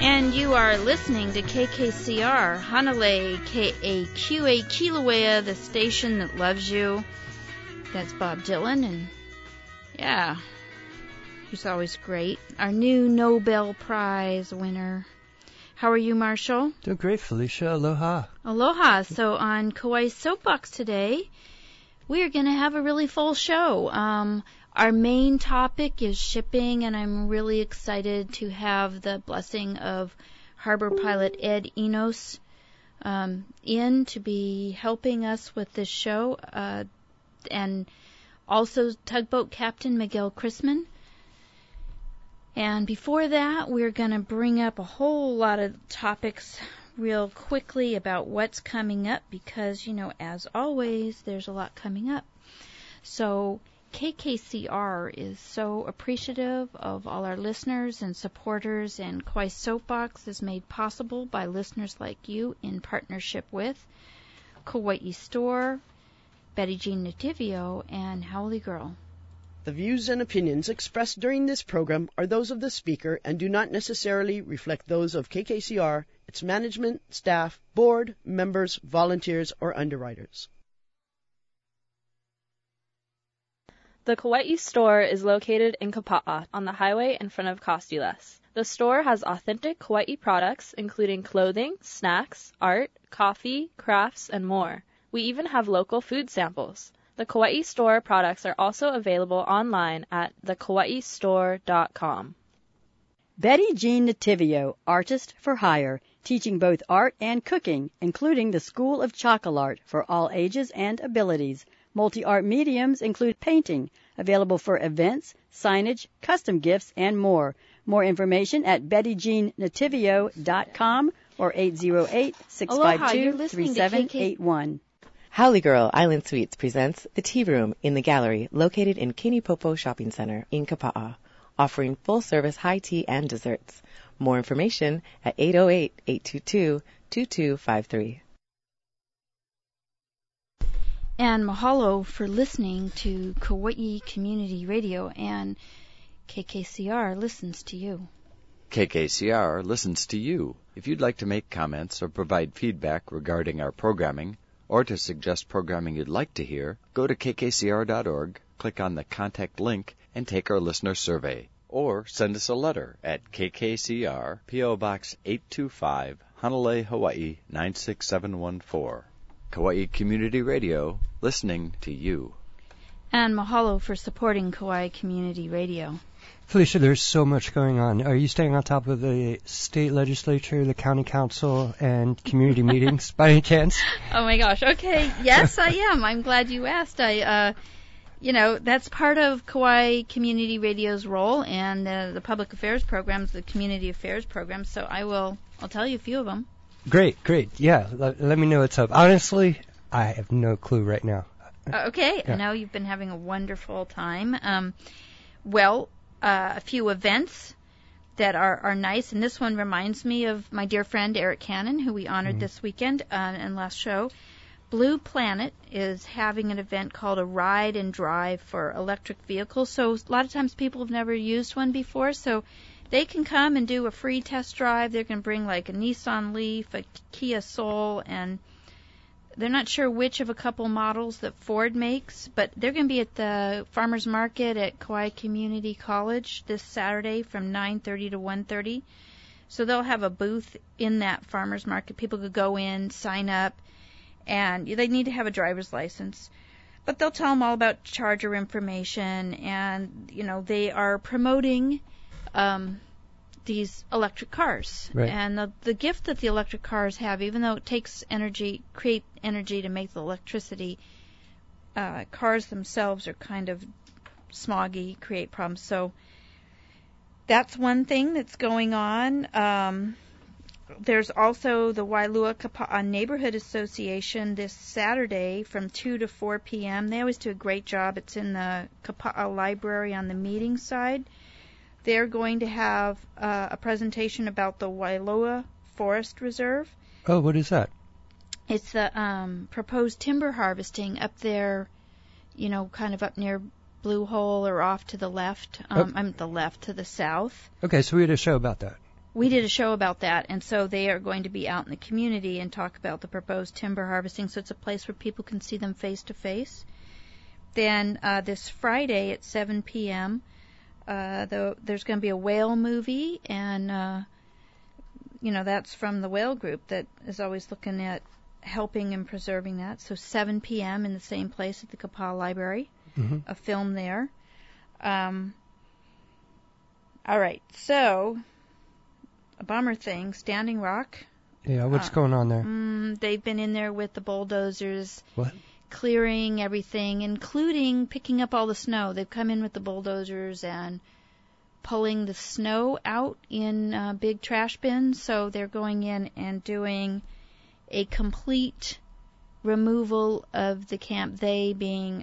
And you are listening to KKCR, Hanalei, K-A-Q-A, Kilauea, the station that loves you. That's Bob Dylan, and yeah, he's always great. Our new Nobel Prize winner. How are you, Marshall? Doing great, Felicia. Aloha. Aloha. So on Kauai's Soapbox today, we are going to have a really full show. Our main topic is shipping, and I'm really excited to have the blessing of Harbor Pilot Ed Enos in to be helping us with this show, and also Tugboat Captain Miguel Chrisman. And before that, we're going to bring up a whole lot of topics real quickly about what's coming up because, as always, there's a lot coming up. So KKCR is so appreciative of all our listeners and supporters, and Kauai Soapbox is made possible by listeners like you in partnership with Kauai Store, Betty Jean Nativio, and Howley Girl. The views and opinions expressed during this program are those of the speaker and do not necessarily reflect those of KKCR, its management, staff, board, members, volunteers, or underwriters. The Kauai Store is located in Kapa'a on the highway in front of Costules. The store has authentic Kauai products, including clothing, snacks, art, coffee, crafts, and more. We even have local food samples. The Kauai Store products are also available online at theKauaiStore.com. Betty Jean Nativio, artist for hire, teaching both art and cooking, including the School of Chocolate for all ages and abilities. Multi-art mediums include painting, available for events, signage, custom gifts, and more. More information at bettyjeannativio.com or 808-652-3781. Howley Girl Island Suites presents The Tea Room in the Gallery, located in Kinipopo Shopping Center in Kapa'a, offering full-service high tea and desserts. More information at 808-822-2253. And mahalo for listening to Kauai Community Radio, and KKCR listens to you. KKCR listens to you. If you'd like to make comments or provide feedback regarding our programming, or to suggest programming you'd like to hear, go to kkcr.org, click on the contact link, and take our listener survey. Or send us a letter at KKCR, P.O. Box 825, Hanalei, Hawaii 96714. Kauai Community Radio, listening to you. And mahalo for supporting Kauai Community Radio. Felicia, there's so much going on. Are you staying on top of the state legislature, the county council, and community meetings by any chance? Oh my gosh. Okay. Yes, I am. I'm glad you asked. That's part of Kauai Community Radio's role, and the public affairs programs, the community affairs programs. So I'll tell you a few of them. Great. Yeah, let me know what's up. Honestly, I have no clue right now. Okay. Yeah. I know you've been having a wonderful time. A few events that are nice, and this one reminds me of my dear friend Eric Cannon, who we honored this weekend and last show. Blue Planet is having an event called a Ride and Drive for electric vehicles. So a lot of times people have never used one before, so they can come and do a free test drive. They're going to bring like a Nissan Leaf, a Kia Soul, and they're not sure which of a couple models that Ford makes, but they're going to be at the farmers market at Kauai Community College this Saturday from 9:30 to 1:30. So they'll have a booth in that farmers market. People could go in, sign up, and they need to have a driver's license. But they'll tell them all about charger information, and they are promoting these electric cars. Right. And the gift that the electric cars have, even though it takes create energy to make the electricity, cars themselves are kind of smoggy, create problems. So that's one thing that's going on. There's also the Wailua Kapa'a Neighborhood Association this Saturday from 2 to 4 p.m. They always do a great job. It's in the Kapa'a Library on the meeting side. They're going to have a presentation about the Wailoa Forest Reserve. Oh, what is that? It's the proposed timber harvesting up there, kind of up near Blue Hole or off to the left. I'm at the left to the south. Okay, so we had a show about that. we did a show about that, and so they are going to be out in the community and talk about the proposed timber harvesting, so it's a place where people can see them face to face. Then this Friday at 7 p.m., there's going to be a whale movie, and that's from the Whale Group that is always looking at helping and preserving that. So 7 p.m. in the same place at the Kapaa Library, a film there. All right, so a bummer thing, Standing Rock. Yeah, what's going on there? They've been in there with the bulldozers. What? Clearing everything, including picking up all the snow. They've come in with the bulldozers and pulling the snow out in big trash bins. So they're going in and doing a complete removal of the camp. They being,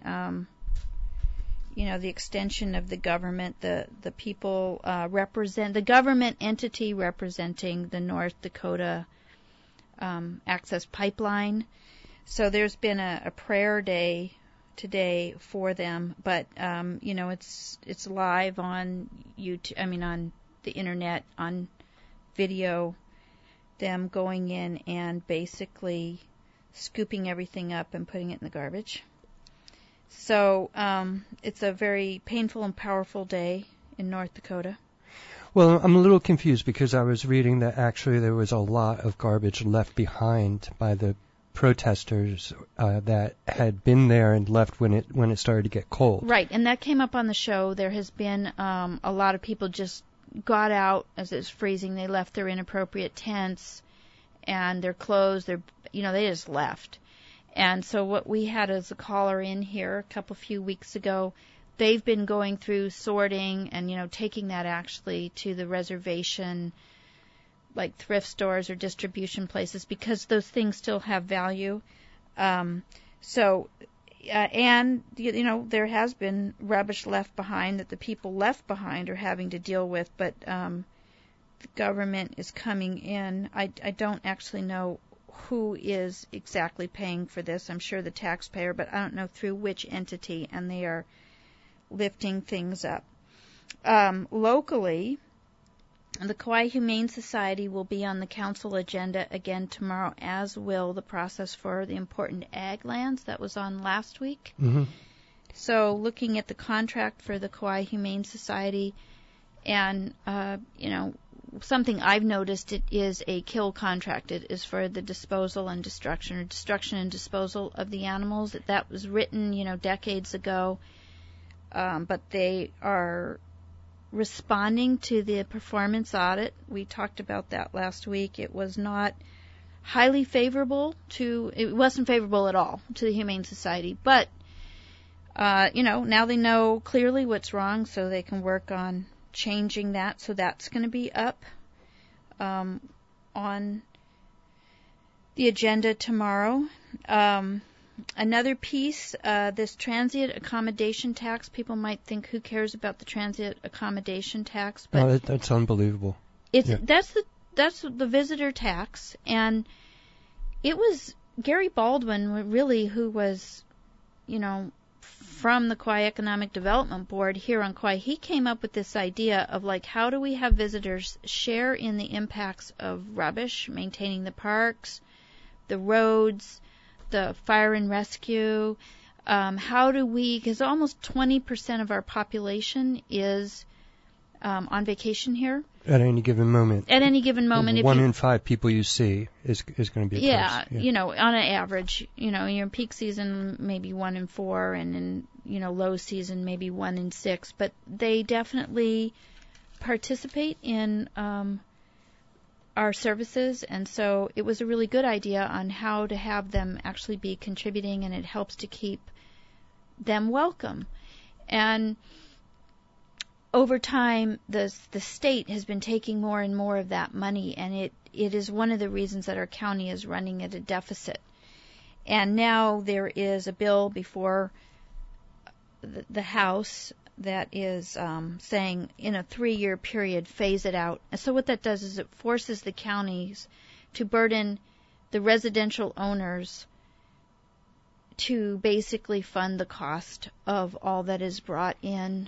the extension of the government, the people represent the government entity representing the North Dakota Access Pipeline. So there's been a prayer day today for them, but it's live on YouTube. On the internet, on video, them going in and basically scooping everything up and putting it in the garbage. So it's a very painful and powerful day in North Dakota. Well, I'm a little confused because I was reading that actually there was a lot of garbage left behind by the protesters that had been there and left when it started to get cold. Right, and that came up on the show. There has been a lot of people just got out as it was freezing. They left their inappropriate tents and their clothes. They just left. And so what we had as a caller in here a few weeks ago, they've been going through sorting and taking that actually to the reservation, like thrift stores or distribution places, because those things still have value. And there has been rubbish left behind that the people left behind are having to deal with, but the government is coming in. I don't actually know who is exactly paying for this. I'm sure the taxpayer, but I don't know through which entity, and they are lifting things up. Locally, the Kauai Humane Society will be on the council agenda again tomorrow, as will the process for the important ag lands that was on last week. Mm-hmm. So looking at the contract for the Kauai Humane Society, and, something I've noticed, it is a kill contract. It is for the disposal and destruction and disposal of the animals. That was written, decades ago, but they are responding to the performance audit. We talked about that last week. It was not highly favorable it wasn't favorable at all to the Humane Society, but, now they know clearly what's wrong, so they can work on changing that. So that's going to be up on the agenda tomorrow. Another piece, this transient accommodation tax. People might think, who cares about the transient accommodation tax? But that's unbelievable. That's the visitor tax, and it was Gary Baldwin really who was, from the Kauai Economic Development Board here on Kauai. He came up with this idea of how do we have visitors share in the impacts of rubbish, maintaining the parks, the roads, the fire and rescue. How do we, because almost 20% of our population is on vacation here. At any given moment. At any given moment. One in 5 people you see is going to be a tourist. Yeah, on an average, you're in peak season, maybe 1 in 4, and in, low season, maybe 1 in 6. But they definitely participate in our services, and so it was a really good idea on how to have them actually be contributing, and it helps to keep them welcome. And over time, the state has been taking more and more of that money, and it is one of the reasons that our county is running at a deficit. And now there is a bill before the House that is saying in a 3-year period, phase it out. And so what that does is it forces the counties to burden the residential owners to basically fund the cost of all that is brought in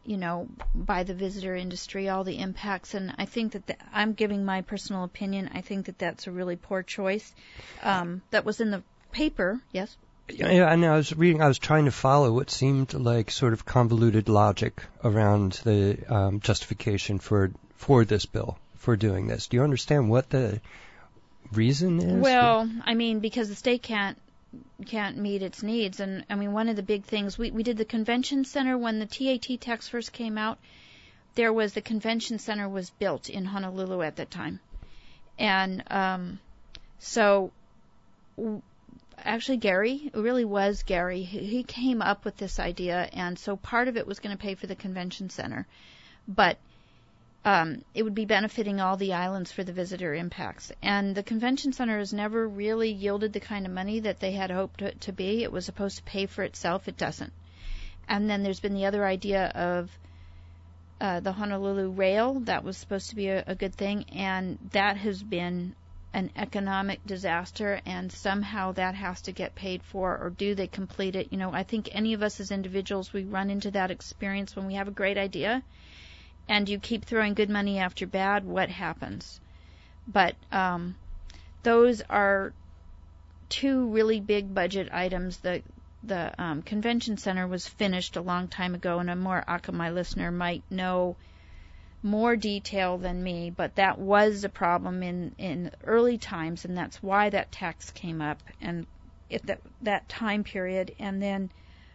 by the visitor industry, all the impacts. And I think that I'm giving my personal opinion. I think that that's a really poor choice. That was in the paper, yes? Yeah, and I was trying to follow what seemed like sort of convoluted logic around the justification for this bill, for doing this. Do you understand what the reason is? Well, I mean, because the state can't meet its needs. And I mean, one of the big things, we did the convention center when the TAT tax first came out. The convention center was built in Honolulu at that time. And actually Gary, it really was Gary, he came up with this idea, and so part of it was going to pay for the convention center. But it would be benefiting all the islands for the visitor impacts. And the convention center has never really yielded the kind of money that they had hoped it to be. It was supposed to pay for itself. It doesn't. And then there's been the other idea of the Honolulu Rail. That was supposed to be a good thing, and that has been an economic disaster, and somehow that has to get paid for, or do they complete it? I think any of us as individuals, we run into that experience when we have a great idea and you keep throwing good money after bad, what happens? But those are two really big budget items. The convention center was finished a long time ago, and a more Akamai listener might know more detail than me, but that was a problem in early times, and that's why that tax came up and at that time period. And then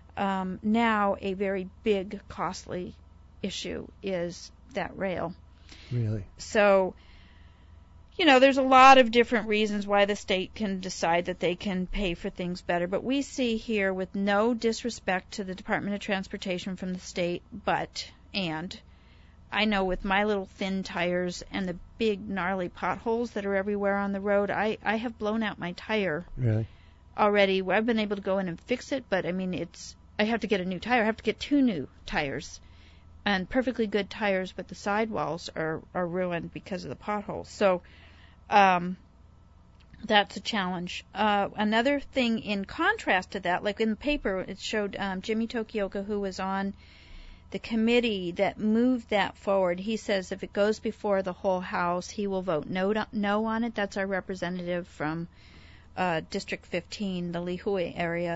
now a very big, costly issue is that rail. Really? So, there's a lot of different reasons why the state can decide that they can pay for things better, but we see here, with no disrespect to the Department of Transportation from the state, and I know with my little thin tires and the big gnarly potholes that are everywhere on the road, I have blown out my tire. Really? Already. I've been able to go in and fix it, but I mean, I have to get a new tire. I have to get 2 new tires, and perfectly good tires, but the sidewalls are ruined because of the potholes. So that's a challenge. Another thing in contrast to that, like in the paper, it showed Jimmy Tokioka, who was on the committee that moved that forward. He says if it goes before the whole House, he will vote no on it. That's our representative from District 15, the Lihue area.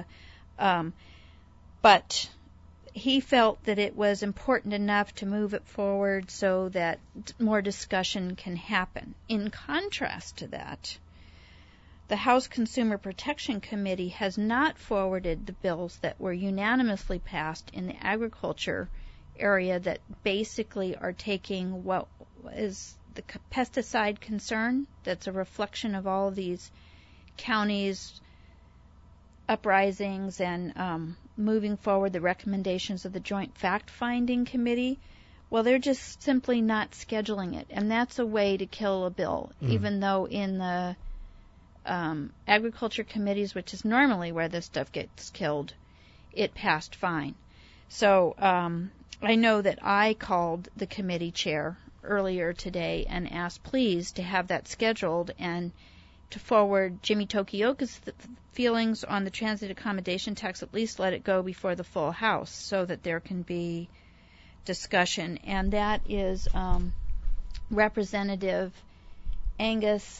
But he felt that it was important enough to move it forward so that more discussion can happen. In contrast to that, the House Consumer Protection Committee has not forwarded the bills that were unanimously passed in the agriculture area that basically are taking what is the pesticide concern, that's a reflection of all of these counties' uprisings and moving forward the recommendations of the Joint Fact-Finding Committee. Well, they're just simply not scheduling it, and that's a way to kill a bill, even though in the agriculture committees, which is normally where this stuff gets killed, it passed fine. So I know that I called the committee chair earlier today and asked please to have that scheduled and to forward Jimmy Tokioka's feelings on the transit accommodation tax, at least let it go before the full House so that there can be discussion. And that is Representative Angus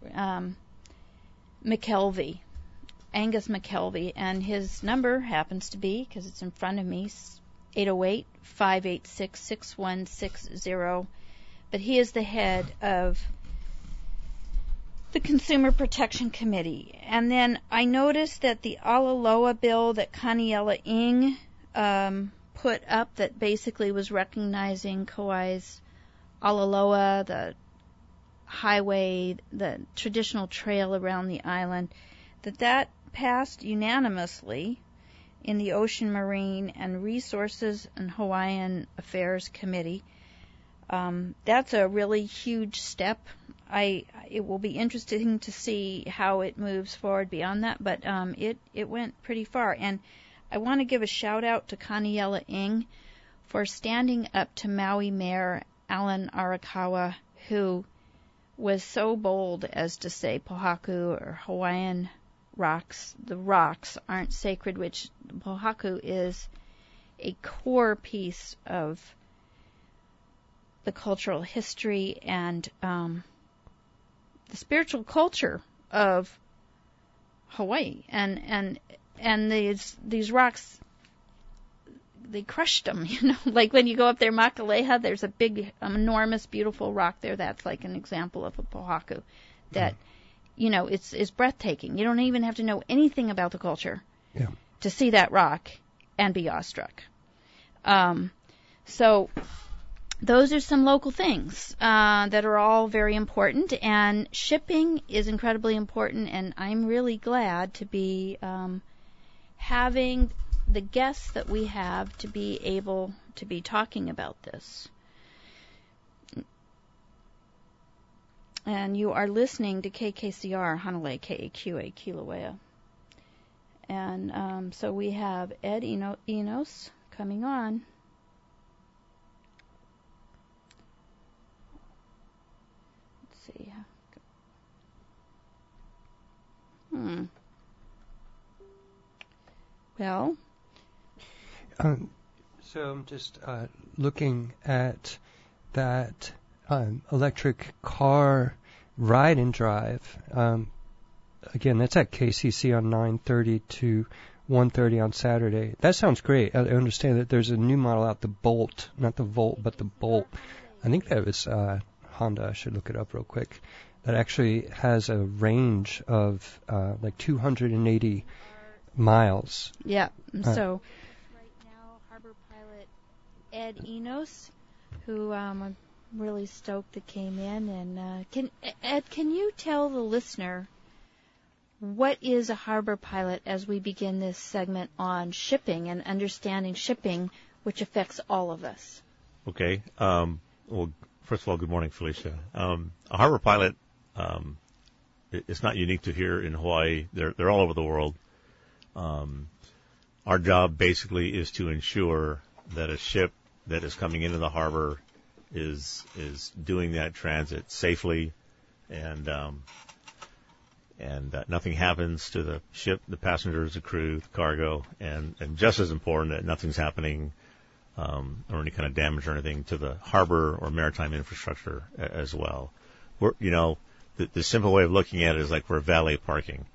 McKelvey. Angus McKelvey, and his number happens to be, because it's in front of me, 808-586-6160. But he is the head of the Consumer Protection Committee. And then I noticed that the Alaloa bill that Kaniela Ing put up, that basically was recognizing Kauai's Alaloa, the highway, the traditional trail around the island, that passed unanimously in the Ocean, Marine, and Resources and Hawaiian Affairs Committee. That's a really huge step. It will be interesting to see how it moves forward beyond that, but it went pretty far. And I want to give a shout out to Kaniela Ing for standing up to Maui Mayor Alan Arakawa, who was so bold as to say Pohaku, or Hawaiian rocks, the rocks aren't sacred, which Pohaku is a core piece of the cultural history and the spiritual culture of Hawaii. And these rocks, they crushed them, like when you go up there, Makaleha, there's a big, enormous, beautiful rock there. That's like an example of a pohaku that, it's breathtaking. You don't even have to know anything about the culture to see that rock and be awestruck. So those are some local things that are all very important, and shipping is incredibly important, and I'm really glad to be having the guests that we have to be able to be talking about this. And you are listening to KKCR, Hanalei, KAQA, Kilauea. And so we have Ed Enos coming on. Let's see. Well. So I'm just looking at that electric car ride and drive. Again, that's at KCC on 9:30 to 1:30 on Saturday. That sounds great. I understand that there's a new model out, the Bolt, not the Volt, but the Bolt. I think that was Honda. I should look it up real quick. That actually has a range of like 280 miles. Yeah. So right now, Harbor Pilot Ed Enos, who I'm really stoked that came in, and can you tell the listener what is a harbor pilot as we begin this segment on shipping and understanding shipping, which affects all of us? Okay. Well, first of all, good morning, Felicia. A harbor pilot, it's not unique to here in Hawaii. They're all over the world. Our job basically is to ensure that a ship that is coming into the harbor is doing that transit safely, and nothing happens to the ship, the passengers, the crew, the cargo, and just as important, that nothing's happening or any kind of damage or anything to the harbor or maritime infrastructure as well. The simple way of looking at it is like we're valet parking.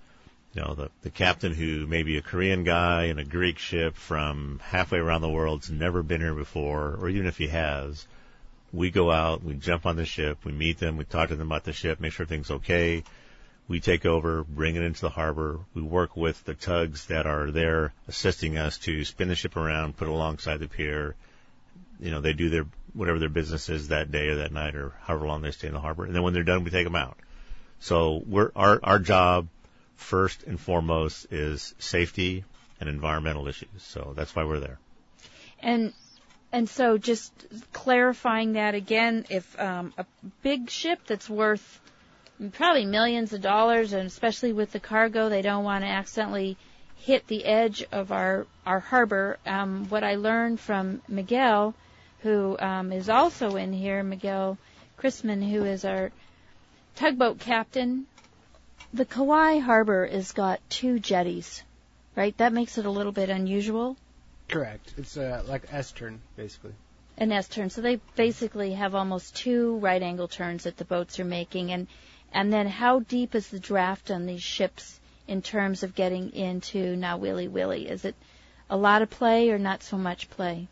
The captain, who may be a Korean guy in a Greek ship from halfway around the world, has never been here before, or even if he has, we go out, we jump on the ship, we meet them, we talk to them about the ship, make sure everything's okay. We take over, bring it into the harbor. We work with the tugs that are there assisting us to spin the ship around, put it alongside the pier. They do whatever their business is that day or that night or however long they stay in the harbor. And then when they're done, we take them out. So our job first and foremost is safety and environmental issues. So that's why we're there. And so just clarifying that again, if a big ship that's worth probably millions of dollars, and especially with the cargo, they don't want to accidentally hit the edge of our harbor. What I learned from Miguel, who is also in here, Miguel Chrisman, who is our tugboat captain, the Kauai Harbor has got 2 jetties, right? That makes it a little bit unusual. Correct. It's like S-turn, basically. An S-turn. So they basically have almost 2 right-angle turns that the boats are making. And then how deep is the draft on these ships in terms of getting into Nawili Wili? Is it a lot of play or not so much play?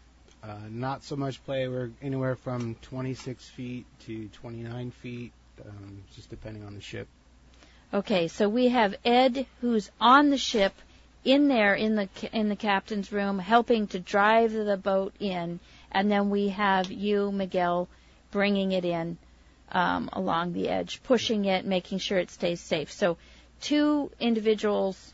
Not so much play. We're anywhere from 26 feet to 29 feet, just depending on the ship. Okay, so we have Ed, who's on the ship, in there in the captain's room, helping to drive the boat in, and then we have you, Miguel, bringing it in along the edge, pushing it, making sure it stays safe. So 2 individuals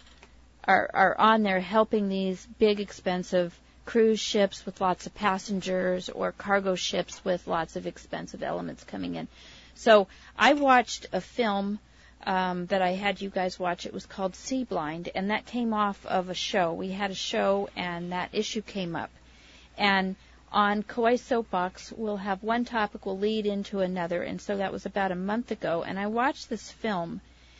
are on there helping these big, expensive cruise ships with lots of passengers or cargo ships with lots of expensive elements coming in. So I watched a film that I had you guys watch. It was called Sea Blind, and that came off of a show. We had a show, and that issue came up. And on Kauai Soapbox, we'll have one topic will lead into another, and so that was about a month ago. And I watched this film,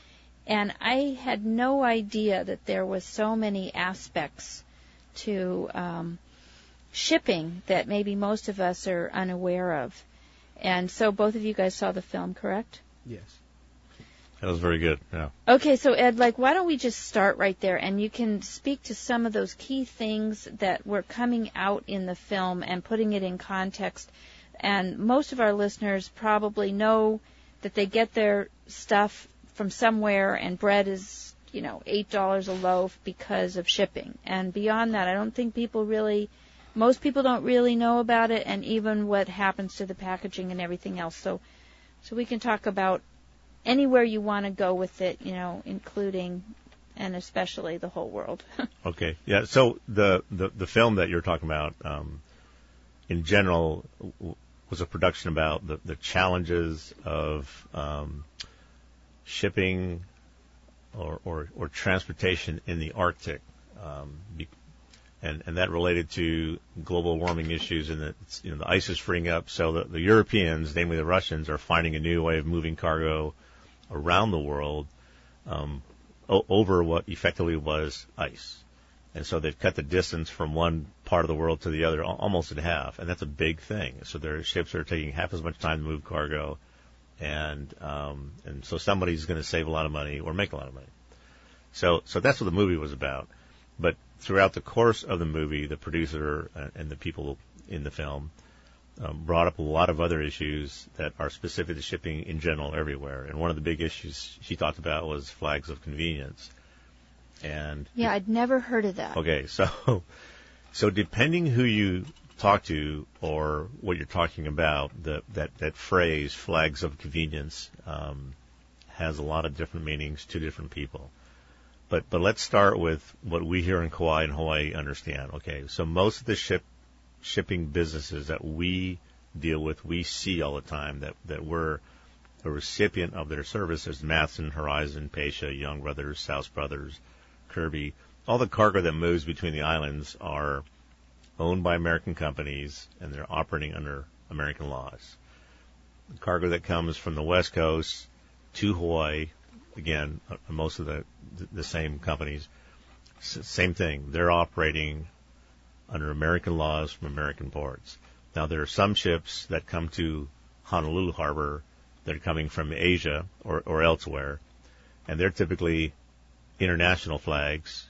and I had no idea that there was so many aspects to shipping that maybe most of us are unaware of. And so both of you guys saw the film, correct? Yes. That was very good. Yeah. Okay, so Ed, why don't we just start right there, and you can speak to some of those key things that were coming out in the film and putting it in context. And most of our listeners probably know that they get their stuff from somewhere, and bread is, $8 a loaf because of shipping. And beyond that, I don't think most people don't really know about it, and even what happens to the packaging and everything else. So we can talk about anywhere you want to go with it, including and especially the whole world. Okay. Yeah. So the film that you're talking about, in general, was a production about the challenges of shipping or transportation in the Arctic, and that related to global warming issues, and that the ice is freeing up. So the Europeans, namely the Russians, are finding a new way of moving cargo around the world over what effectively was ice. And so they've cut the distance from one part of the world to the other almost in half, and that's a big thing. So their ships are taking half as much time to move cargo, and so somebody's going to save a lot of money or make a lot of money. So that's what the movie was about. But throughout the course of the movie, the producer and the people in the film brought up a lot of other issues that are specific to shipping in general everywhere. And one of the big issues she talked about was flags of convenience. And yeah, I'd never heard of that. Okay, so depending who you talk to or what you're talking about, that phrase flags of convenience has a lot of different meanings to different people. But let's start with what we here in Kauai and Hawaii understand. Okay, so most of the shipping businesses that we deal with, we see all the time that we're a recipient of their services. Matson, Horizon, Pasha, Young Brothers, South Brothers, Kirby. All the cargo that moves between the islands are owned by American companies, and they're operating under American laws. The cargo that comes from the West Coast to Hawaii, again, most of the same companies, same thing. They're operating under American laws from American ports. Now, there are some ships that come to Honolulu Harbor that are coming from Asia or elsewhere, and they're typically international flags,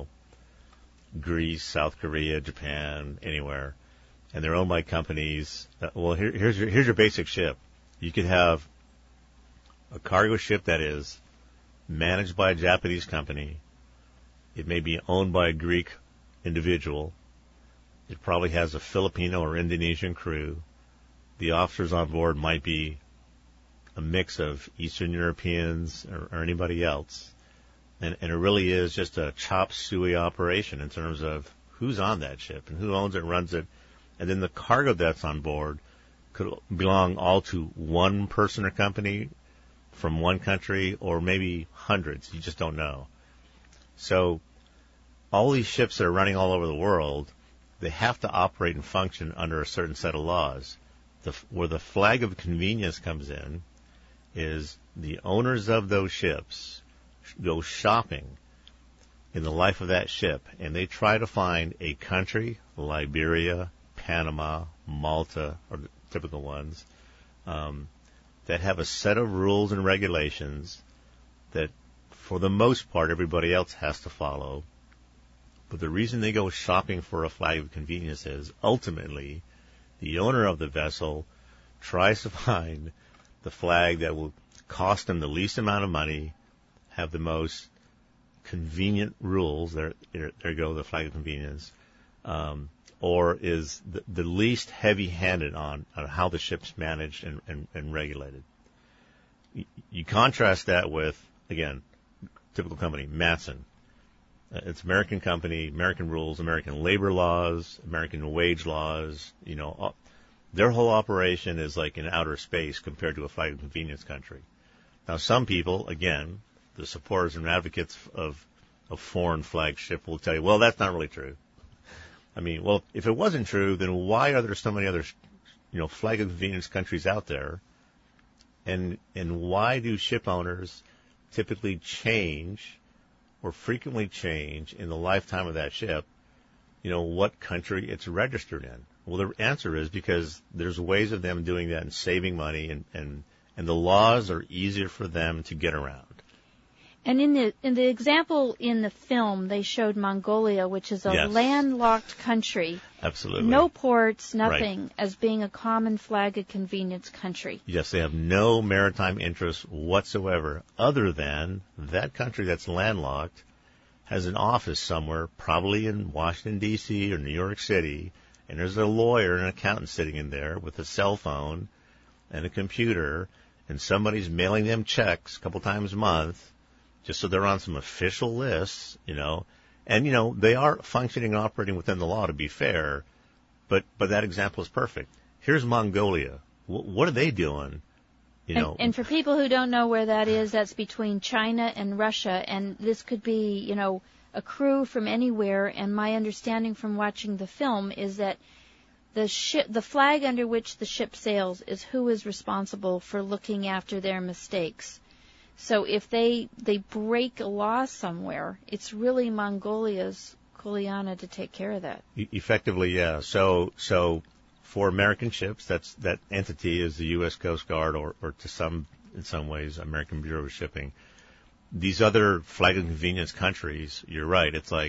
Greece, South Korea, Japan, anywhere, and they're owned by companies. Here's your basic ship. You could have a cargo ship that is managed by a Japanese company. It may be owned by a Greek individual. It probably has a Filipino or Indonesian crew. The officers on board might be a mix of Eastern Europeans or anybody else. And it really is just a chop suey operation in terms of who's on that ship and who owns it and runs it. And then the cargo that's on board could belong all to one person or company from one country, or maybe hundreds. You just don't know. So all these ships that are running all over the world, they have to operate and function under a certain set of laws. Where the flag of convenience comes in is the owners of those ships go shopping in the life of that ship, and they try to find a country, Liberia, Panama, Malta, or the typical ones, that have a set of rules and regulations that, for the most part, everybody else has to follow. But the reason they go shopping for a flag of convenience is, ultimately, the owner of the vessel tries to find the flag that will cost them the least amount of money, have the most convenient rules, there you go, the flag of convenience, or is the least heavy-handed on how the ship's managed and regulated. You contrast that with, again, typical company, Matson. It's American company, American rules, American labor laws, American wage laws. Their whole operation is like in outer space compared to a flag of convenience country. Now, some people, again, the supporters and advocates of foreign flagship will tell you, well, that's not really true. I mean, well, if it wasn't true, then why are there so many other, flag of convenience countries out there? And why do ship owners typically change or frequently change in the lifetime of that ship, what country it's registered in. Well, the answer is because there's ways of them doing that and saving money, and the laws are easier for them to get around. And in the example in the film, they showed Mongolia, which is a landlocked country. Absolutely. No ports, nothing, Right. as being a common flag of convenience country. Yes, they have no maritime interests whatsoever, other than that country that's landlocked has an office somewhere, probably in Washington, D.C. or New York City, and there's a lawyer and an accountant sitting in there with a cell phone and a computer, and somebody's mailing them checks a couple times a month, just so they're on some official lists, and, they are functioning and operating within the law, to be fair, but that example is perfect. Here's Mongolia. What are they doing? And for people who don't know where that is, that's between China and Russia, and this could be, a crew from anywhere, and my understanding from watching the film is that the flag under which the ship sails is who is responsible for looking after their mistakes. So if they break a law somewhere, it's really Mongolia's Kuleana to take care of that. Effectively, yeah. So for American ships, that entity is the U.S. Coast Guard, or in some ways, American Bureau of Shipping. These other flag of convenience countries, you're right. It's like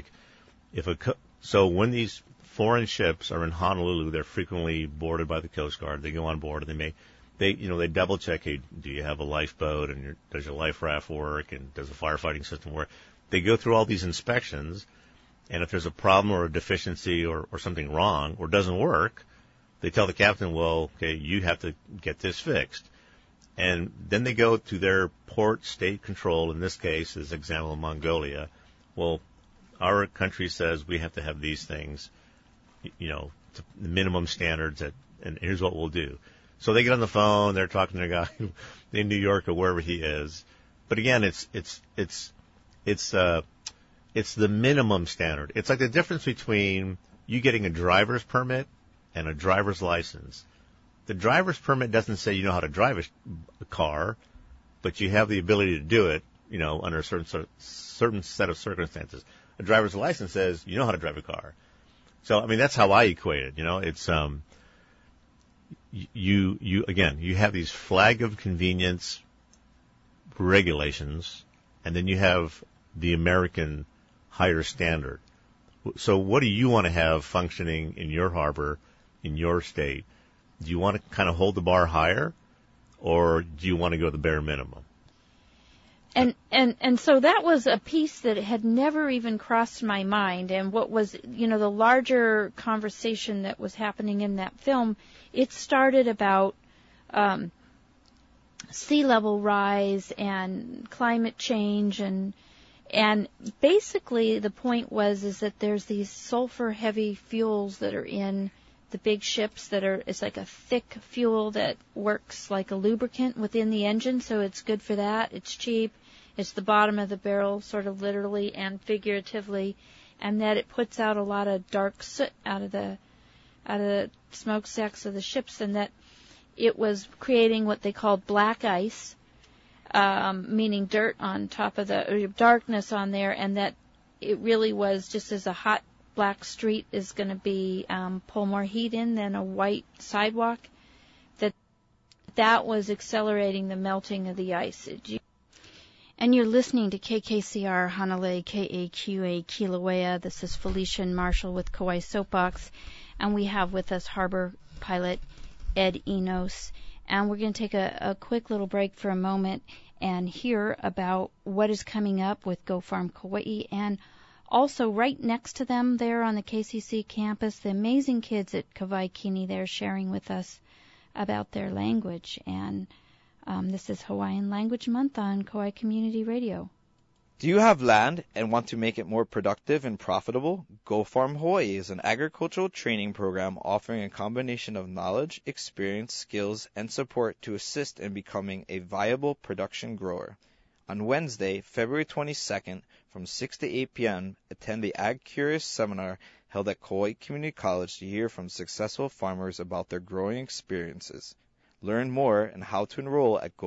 so when these foreign ships are in Honolulu, they're frequently boarded by the Coast Guard. They go on board, and they double check, hey, do you have a lifeboat, and does your life raft work, and does the firefighting system work? They go through all these inspections, and if there's a problem or a deficiency or something wrong or doesn't work, they tell the captain, well, okay, you have to get this fixed. And then they go to their port state control, in this case, as example of Mongolia. Well, our country says we have to have these things, to the minimum standards, and here's what we'll do. So they get on the phone, they're talking to a guy in New York or wherever he is. But again, it's the minimum standard. It's like the difference between you getting a driver's permit and a driver's license. The driver's permit doesn't say you know how to drive a car, but you have the ability to do it, under a certain set of circumstances. A driver's license says you know how to drive a car. So, that's how I equate it. It's, you have these flag of convenience regulations, and then you have the American higher standard. So what do you want to have functioning in your harbor, in your state? Do you want to kind of hold the bar higher, or do you want to go the bare minimum? And so that was a piece that had never even crossed my mind. And what was, the larger conversation that was happening in that film, it started about sea level rise and climate change, and basically the point is that there's these sulfur heavy fuels that are in the big ships it's like a thick fuel that works like a lubricant within the engine, so it's good for that. It's cheap. It's the bottom of the barrel, sort of literally and figuratively, and that it puts out a lot of dark soot out of the smokestacks of the ships, and that it was creating what they called black ice, meaning dirt on top of the darkness on there, and that it really was just as a hot black street is going to pull more heat in than a white sidewalk, that was accelerating the melting of the ice. And you're listening to KKCR Hanalei KAQA Kilauea. This is Felicia and Marshall with Kauai Soapbox, and we have with us harbor pilot Ed Enos. And we're going to take a quick little break for a moment and hear about what is coming up with Go Farm Kauai, and also right next to them there on the KCC campus, the amazing kids at Kawaikini there sharing with us about their language. And this is Hawaiian Language Month on Kauai Community Radio. Do you have land and want to make it more productive and profitable? Go Farm Hawaii is an agricultural training program offering a combination of knowledge, experience, skills, and support to assist in becoming a viable production grower. On Wednesday, February 22nd, from 6 to 8 p.m., attend the Ag Curious seminar held at Kauai Community College to hear from successful farmers about their growing experiences. Learn more and how to enroll at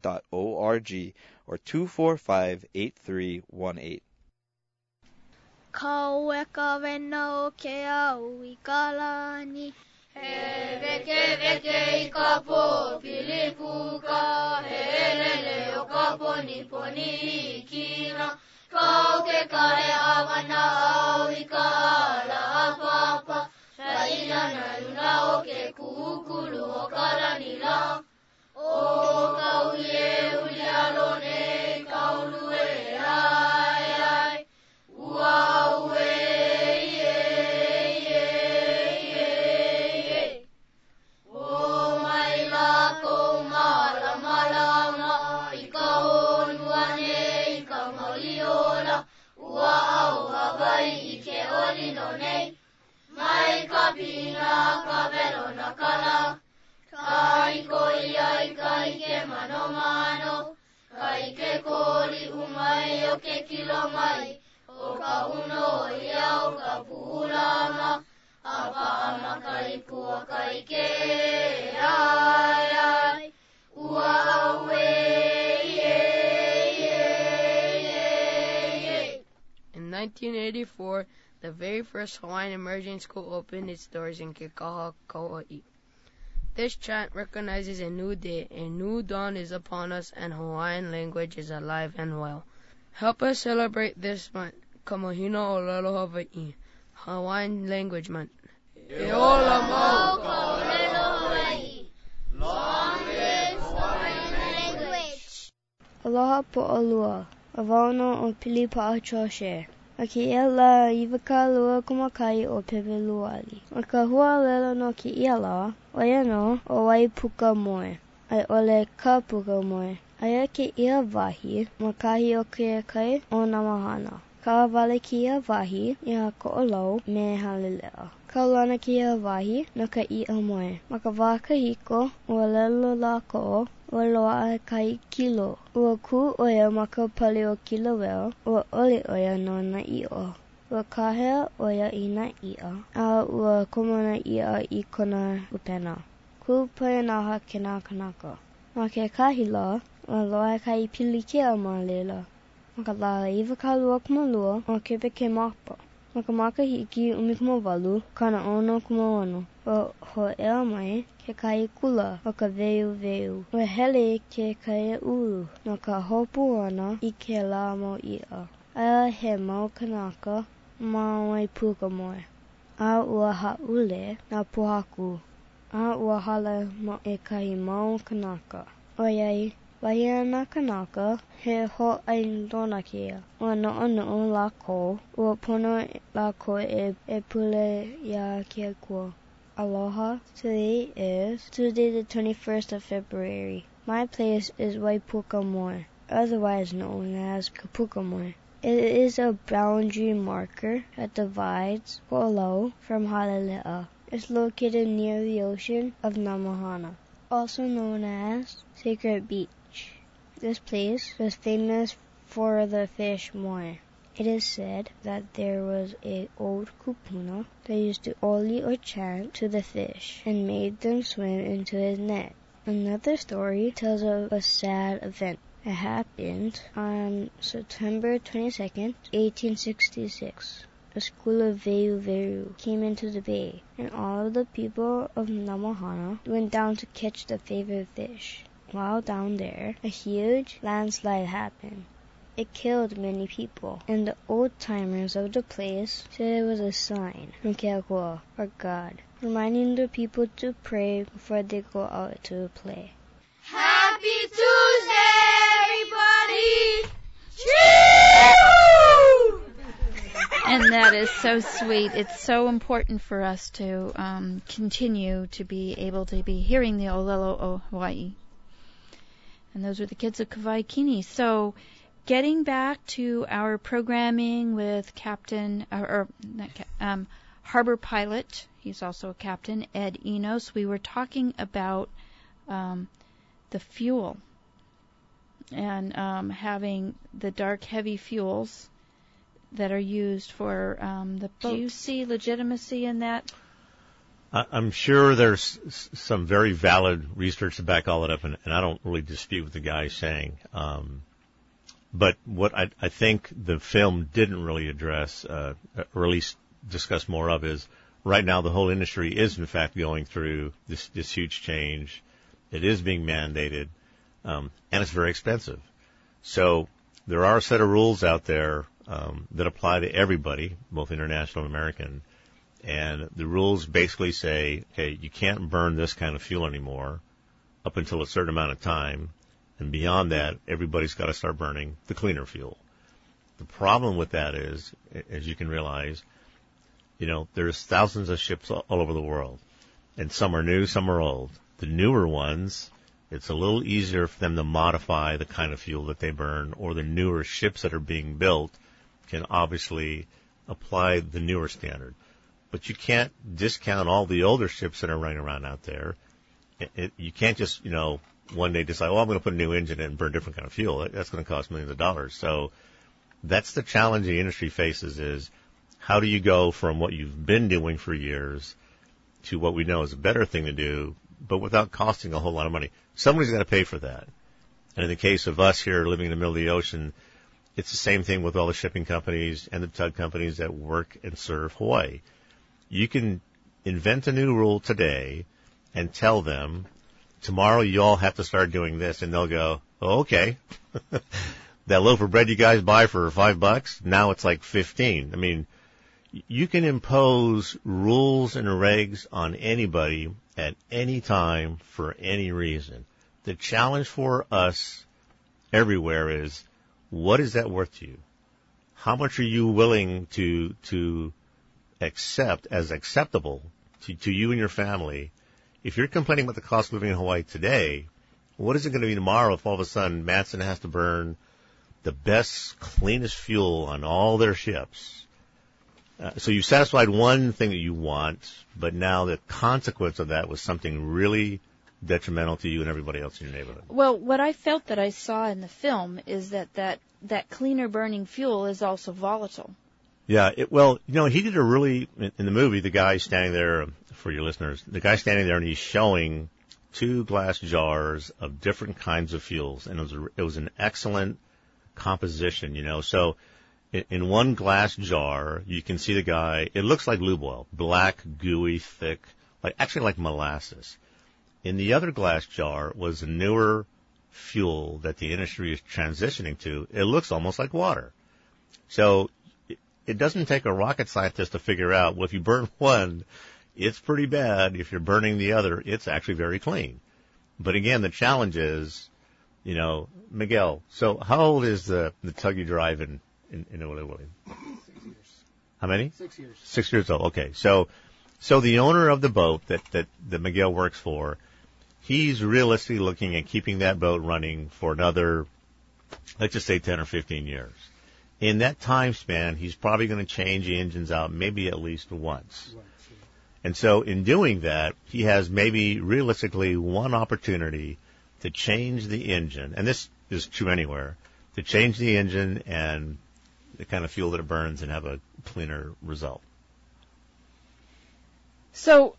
gofarmhawaii.org or 245-8318. Kau e ka wena o ke au I ka lani. He veke I ka po pilipuka. He lele o ka poni I kina. Kau ke kahe awana au I ka ala papa. Saina na luna o ke kukulu o ka lani la. O kau ye uli alone kau lue ai ai. Ua ue ye ye ye ye. O mai la ko mala mala ma I ka honuane I ka mauliola. Ua au Hawaii I ke olino nei. Mai ka pina ka velo na kala. Kai ko I kai ke mano mano. Kai ke koli umai o ke kilo mai. O ka uno ia o ka pulama. Apa ama kai pua kai ke ai ai. Ua aue ye ye ye ye. In 1984, the very first Hawaiian Emerging School opened its doors in Kekaha, Kauai. This chant recognizes a new day, a new dawn is upon us, and Hawaiian language is alive and well. Help us celebrate this month, Kamahina o Lelo Hawaii, Hawaiian Language Month. E ola mau ka Lelo Hawaii. Long live Hawaiian language. Aloha po'olua, Avauno o Pilipa'a Choshe. A ki ia la iwaka lua kumakai o pepe luali. O ka hua lelo no ki ia la, o ia no o wai puka moe. Ai ole ka puka moe. Aia ki ia wahi, makahi o ke kai o Namahana. Ka wale ki ia wahi, ia ko'olau me halilea. Kaulana ki ia wahi, no ka ia moe. Maka waka hiko, o lelo la ko, o loa kai kilo. Ua ku oia maka pali o kilo weo, ua oli oia no na i'o. Ua kahea oia I na ia, a ua komana ia I kona upena. Ku paenaha ke nā kanaka. Ma ke kahila, ua loa kai pili ke a ma lela. Maka la iwa ka lua kumalua, o kepe ke mapa. Maka maka hiki umikumawalu, kana ono kumawano. O ho ea mai, ke kai kula o ka veu veu. Ua hele ke kai ulu, no ka hopu ana I ke la mo ia. Aia he mau kanaka, mawai puka moe. A ua haule na pohaku. A ua hala ma e kai mau kanaka. Oiai, wahia na kanaka, he ho ai dona kia. Ua no'o no'o la ko, ua pono la ko e pule ia kia kua. Aloha. Today is Tuesday the 21st of February. My place is Waipukamoe, otherwise known as Kapukamoe. It is a boundary marker that divides Ko'olau from Halelea. It's located near the ocean of Namahana, also known as Sacred Beach. This place was famous for the fish moe. It is said that there was an old kupuna that used to oli or chant to the fish and made them swim into his net. Another story tells of a sad event. It happened on September 22nd, 1866. A school of Ve'u came into the bay, and all of the people of Namahana went down to catch the favorite fish. While down there, a huge landslide happened. It killed many people, and the old-timers of the place said it was a sign from Keakua, or God, reminding the people to pray before they go out to play. Happy Tuesday, everybody! And that is so sweet. It's so important for us to continue to be able to be hearing the Olelo o Hawaii. And those are the kids of Kawai Kini. So getting back to our programming with Harbor Pilot, he's also a captain, Ed Enos, we were talking about the fuel and having the dark, heavy fuels that are used for the boats. Do you see legitimacy in that? I'm sure there's some very valid research to back all it up, and I don't really dispute what the guy's saying. But what I think the film didn't really address, or at least discuss more of, is right now the whole industry is in fact going through this huge change. It is being mandated, and it's very expensive. So there are a set of rules out there that apply to everybody, both international and American. And the rules basically say, hey, you can't burn this kind of fuel anymore up until a certain amount of time. And beyond that, everybody's got to start burning the cleaner fuel. The problem with that is, as you can realize, there's thousands of ships all over the world. And some are new, some are old. The newer ones, it's a little easier for them to modify the kind of fuel that they burn, or the newer ships that are being built can obviously apply the newer standard. But you can't discount all the older ships that are running around out there. You can't just, one day decide, I'm going to put a new engine in and burn a different kind of fuel. That's going to cost millions of dollars. So that's the challenge the industry faces, is how do you go from what you've been doing for years to what we know is a better thing to do, but without costing a whole lot of money. Somebody's got to pay for that. And in the case of us here living in the middle of the ocean, it's the same thing with all the shipping companies and the tug companies that work and serve Hawaii. You can invent a new rule today and tell them, tomorrow you all have to start doing this, and they'll go, oh, okay. That loaf of bread you guys buy for $5, now it's like 15. I mean, you can impose rules and regs on anybody at any time for any reason. The challenge for us everywhere is, what is that worth to you? How much are you willing to accept as acceptable to you and your family? If you're complaining about the cost of living in Hawaii today, what is it going to be tomorrow if all of a sudden Matson has to burn the best, cleanest fuel on all their ships? So you satisfied one thing that you want, but now the consequence of that was something really detrimental to you and everybody else in your neighborhood. Well, what I felt that I saw in the film is that cleaner burning fuel is also volatile. Yeah, he did a really, in the movie, the guy standing there, for your listeners, the guy standing there and he's showing 2 glass jars of different kinds of fuels, and it was an excellent composition, So in one glass jar, you can see the guy, it looks like lube oil, black, gooey, thick, like molasses. In the other glass jar was a newer fuel that the industry is transitioning to. It looks almost like water. So it doesn't take a rocket scientist to figure out, well, if you burn one, it's pretty bad. If you're burning the other, it's actually very clean. But again, the challenge is, Miguel, so how old is the tug you drive in Inuialuit? 6 years. How many? 6 years. 6 years old. Okay. So the owner of the boat that Miguel works for, he's realistically looking at keeping that boat running for another, let's just say 10 or 15 years. In that time span, he's probably going to change the engines out maybe at least once. Right. And so in doing that, he has maybe realistically one opportunity to change the engine, and this is true anywhere, to change the engine and the kind of fuel that it burns and have a cleaner result. So,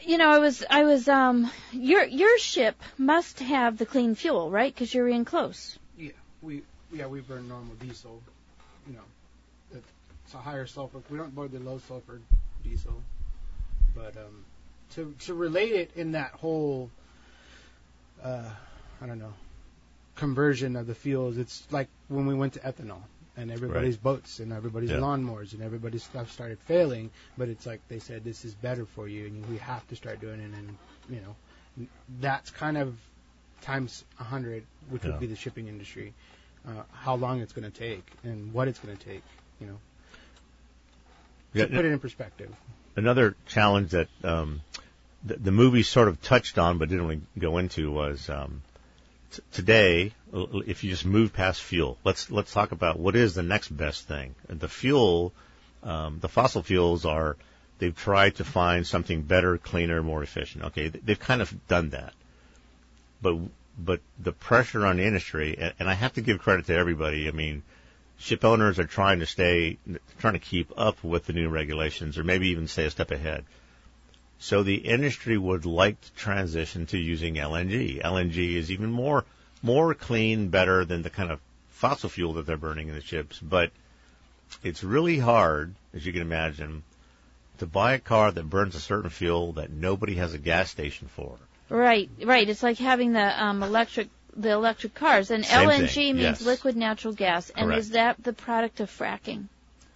your ship must have the clean fuel, right? Because you're in close. Yeah, we burn normal diesel. It's a higher sulfur. We don't burn the low sulfur diesel. But to relate it in that whole, conversion of the fuels, it's like when we went to ethanol and everybody's boats and everybody's lawnmowers and everybody's stuff started failing. But it's like they said, this is better for you and we have to start doing it. And, that's kind of times 100, which would be the shipping industry, how long it's going to take and what it's going to take, to put it in perspective. Another challenge that the movie sort of touched on but didn't really go into was today, if you just move past fuel, let's talk about what is the next best thing. The fuel, the fossil fuels they've tried to find something better, cleaner, more efficient. Okay, they've kind of done that. But the pressure on the industry, and I have to give credit to everybody. I mean, ship owners are trying to keep up with the new regulations, or maybe even stay a step ahead. So the industry would like to transition to using LNG. LNG is even more clean, better than the kind of fossil fuel that they're burning in the ships, but it's really hard, as you can imagine, to buy a car that burns a certain fuel that nobody has a gas station for. Right. It's like having the electric cars, and Same LNG thing, means yes. liquid natural gas. And Correct. is that the product of fracking?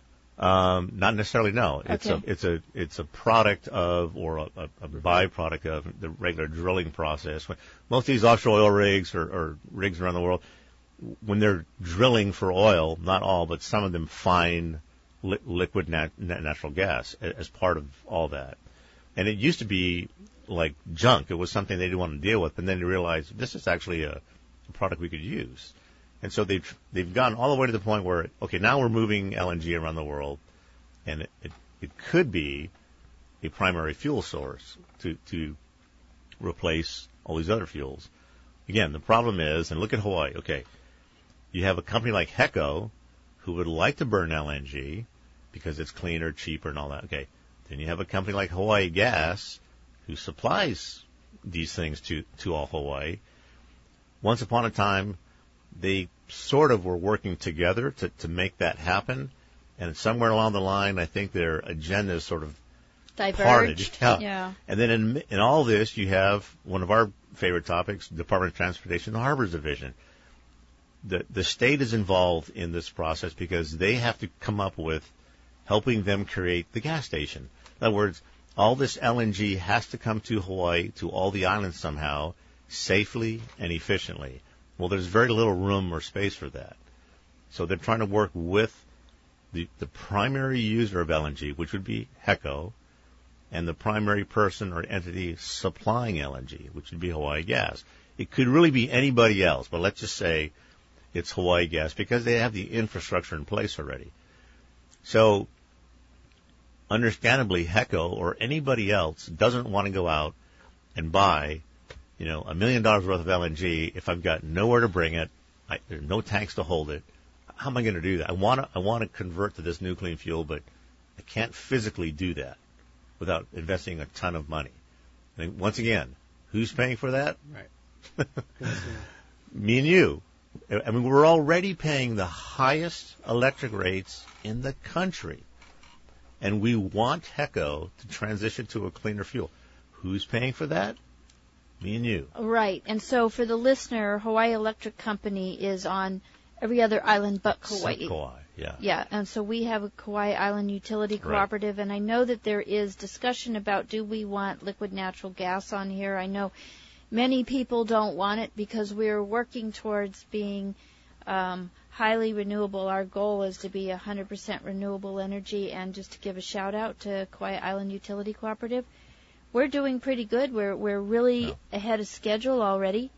Not necessarily, no. Okay. It's a product of, or a byproduct of the regular drilling process. Most of these offshore oil rigs or rigs around the world, when they're drilling for oil, not all, but some of them find liquid natural gas as part of all that. And it used to be like junk. It was something they didn't want to deal with, and then they realized this is actually a product we could use. And so they've gone all the way to the point where, okay, now we're moving LNG around the world, and it could be a primary fuel source to replace all these other fuels. Again, the problem is, and look at Hawaii, okay, you have a company like HECO who would like to burn LNG because it's cleaner, cheaper, and all that. Okay, then you have a company like Hawaii Gas who supplies these things to all Hawaii. Once upon a time, they sort of were working together to make that happen, and somewhere along the line, I think their agendas sort of Diverged. parted. Yeah. And then in all this, you have one of our favorite topics, Department of Transportation, the Harbors Division. The state is involved in this process because they have to come up with helping them create the gas station. In other words, all this LNG has to come to Hawaii, to all the islands somehow, safely and efficiently. Well, there's very little room or space for that. So they're trying to work with the primary user of LNG, which would be HECO, and the primary person or entity supplying LNG, which would be Hawaii Gas. It could really be anybody else, but let's just say it's Hawaii Gas because they have the infrastructure in place already. So, understandably, HECO or anybody else doesn't want to go out and buy, $1 million worth of LNG if I've got nowhere to bring it, there's no tanks to hold it. How am I going to do that? I want to convert to this new clean fuel, but I can't physically do that without investing a ton of money. And once again, who's paying for that? Right. Me and you. I mean, we're already paying the highest electric rates in the country, and we want HECO to transition to a cleaner fuel. Who's paying for that? Me and you. Right. And so for the listener, Hawaii Electric Company is on every other island but Kauai. Except Kauai, yeah. Yeah, and so we have a Kauai Island Utility Cooperative, right. And I know that there is discussion about do we want liquid natural gas on here. I know many people don't want it because we're working towards being highly renewable. Our goal is to be 100% renewable energy, and just to give a shout out to Kauai Island Utility Cooperative, we're doing pretty good. We're really ahead of schedule already.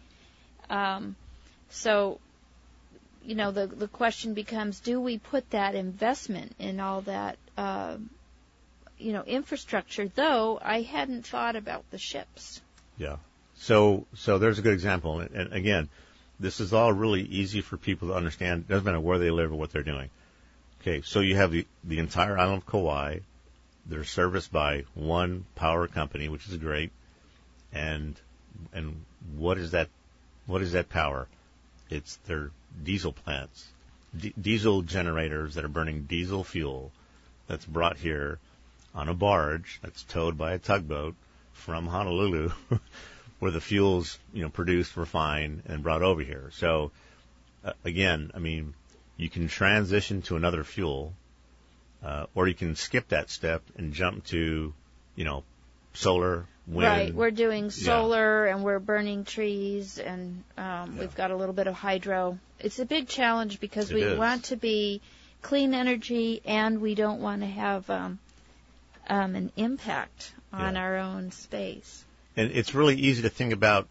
So, the question becomes, do we put that investment in all that, infrastructure? Though I hadn't thought about the ships. Yeah. So there's a good example. And again, this is all really easy for people to understand. It doesn't matter where they live or what they're doing. Okay, so you have the entire island of Kauai. They're serviced by one power company, which is great. And what is that power? It's their diesel plants, diesel generators that are burning diesel fuel that's brought here on a barge that's towed by a tugboat from Honolulu, where the fuel's produced, refined, and brought over here. So again, I mean, you can transition to another fuel, or you can skip that step and jump to solar, wind. Right, we're doing solar, and we're burning trees, and we've got a little bit of hydro. It's a big challenge because we want to be clean energy, and we don't want to have an impact on our own space. And it's really easy to think about